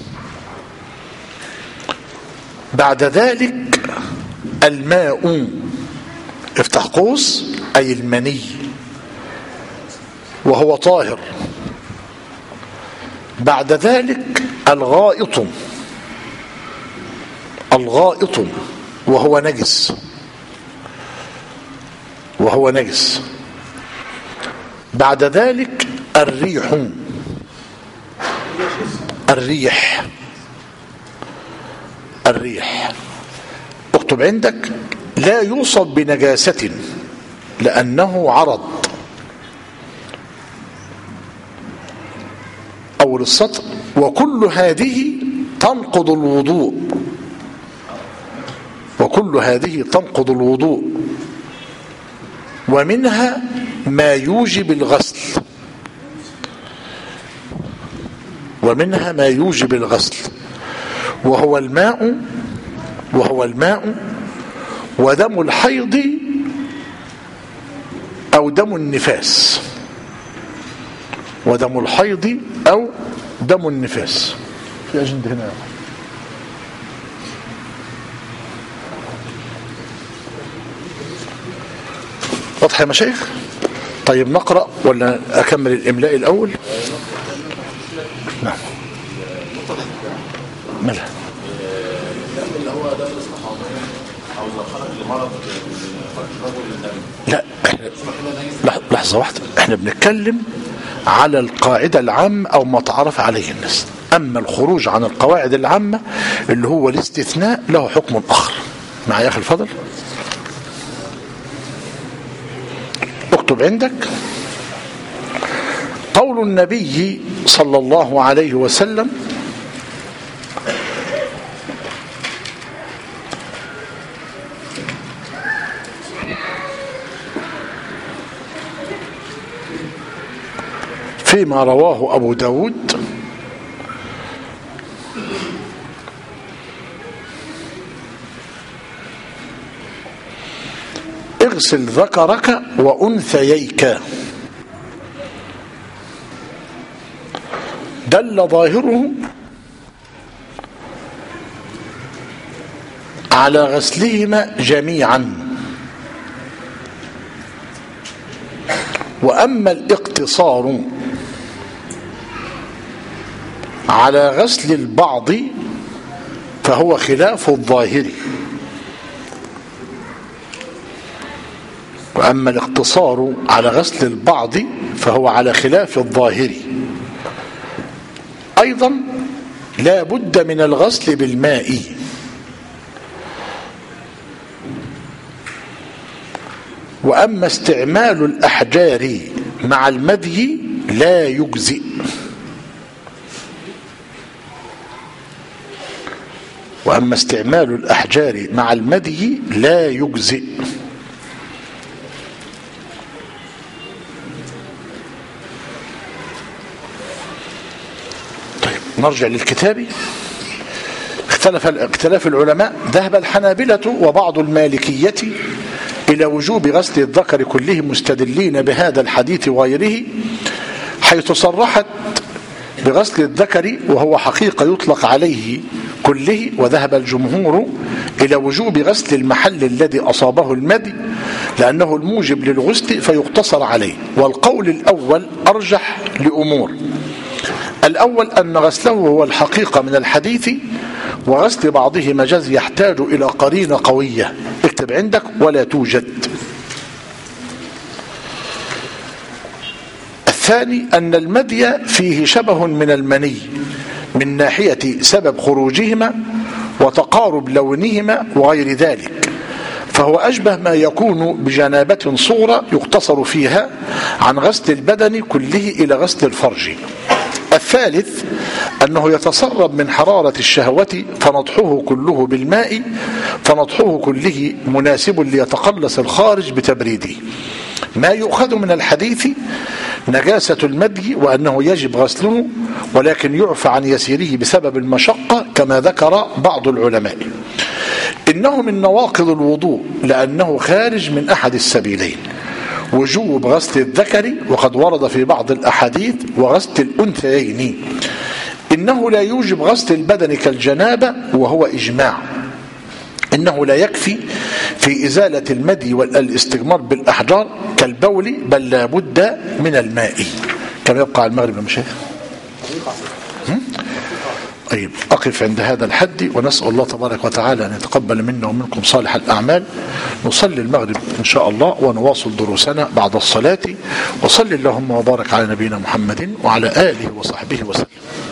بعد ذلك الماء، افتح قوس، أي المني وهو طاهر. بعد ذلك الغائط، الغائط وهو نجس، وهو نجس. بعد ذلك الريح، الريح، الريح. اكتب عندك لا يوصف بنجاسة لأنه عرض. أول السطر: وكل هذه تنقض الوضوء، وكل هذه تنقض الوضوء، ومنها ما يوجب الغسل، ومنها ما يوجب الغسل وهو الماء، وهو الماء ودم الحيض أو دم النفاس، ودم الحيض أو دم النفاس. في أجندة هنا واضح يا مشايخ؟ طيب نقرأ ولا أكمل الإملاء الأول؟ نعم. مالها؟ اللي هو دم الاستحاضة أو إذا خرج لمرض خرج رجل الدم. لا احنا لحظة واحدة، احنا بنتكلم على القاعدة العامة أو ما تعرف عليه الناس. أما الخروج عن القواعد العامة اللي هو الاستثناء له حكم آخر. معي يا أخي الفضل؟ اكتب عندك قول النبي صلى الله عليه وسلم: فيما رواه أبو داود: اغسل ذكرك وأنثييك. دل ظاهره على غسلهما جميعا. وأما الاقتصار على غسل البعض فهو خلاف الظاهر. وأما الاقتصار على غسل البعض فهو على خلاف الظاهر. أيضا لا بد من الغسل بالماء. وأما استعمال الأحجار مع المدي لا يجزئ. وأما استعمال الأحجار مع المدي لا يجزئ. نرجع للكتاب. اختلف اختلاف العلماء. ذهب الحنابلة وبعض المالكية إلى وجوب غسل الذكر كله مستدلين بهذا الحديث وغيره، حيث صرحت بغسل الذكر وهو حقيقة يطلق عليه كله. وذهب الجمهور إلى وجوب غسل المحل الذي أصابه المدي لأنه الموجب للغسل فيقتصر عليه. والقول الأول أرجح لأمور. الأول أن غسله هو الحقيقة من الحديث، وغسل بعضه مجاز يحتاج إلى قرينة قوية. اكتب عندك ولا توجد. الثاني أن المدي فيه شبه من المني من ناحية سبب خروجهما وتقارب لونهما وغير ذلك، فهو أشبه ما يكون بجنابة صغرى يقتصر فيها عن غسل البدن كله إلى غسل الفرج. الثالث أنه يتسرب من حرارة الشهوة فنضحه كله بالماء، فنضحه كله مناسب ليتقلص الخارج بتبريده. ما يؤخذ من الحديث نجاسة المدي وأنه يجب غسله، ولكن يعفى عن يسيره بسبب المشقة كما ذكر بعض العلماء. إنه من نواقض الوضوء لأنه خارج من أحد السبيلين، وجوب غسل الذكر وقد ورد في بعض الأحاديث وغسل الأنثيين. إنه لا يوجب غسل البدن كالجنابة وهو إجماع. إنه لا يكفي في إزالة المدي والاستجمار بالأحجار كالبول، بل لا بد من الماء. كما يبقى على المغرب يا مشايخ. طيب أقف عند هذا الحد، ونسأل الله تبارك وتعالى أن يتقبل منا ومنكم صالح الأعمال. نصلي المغرب إن شاء الله ونواصل دروسنا بعد الصلاة. وصل اللهم وبارك على نبينا محمد وعلى آله وصحبه وسلم.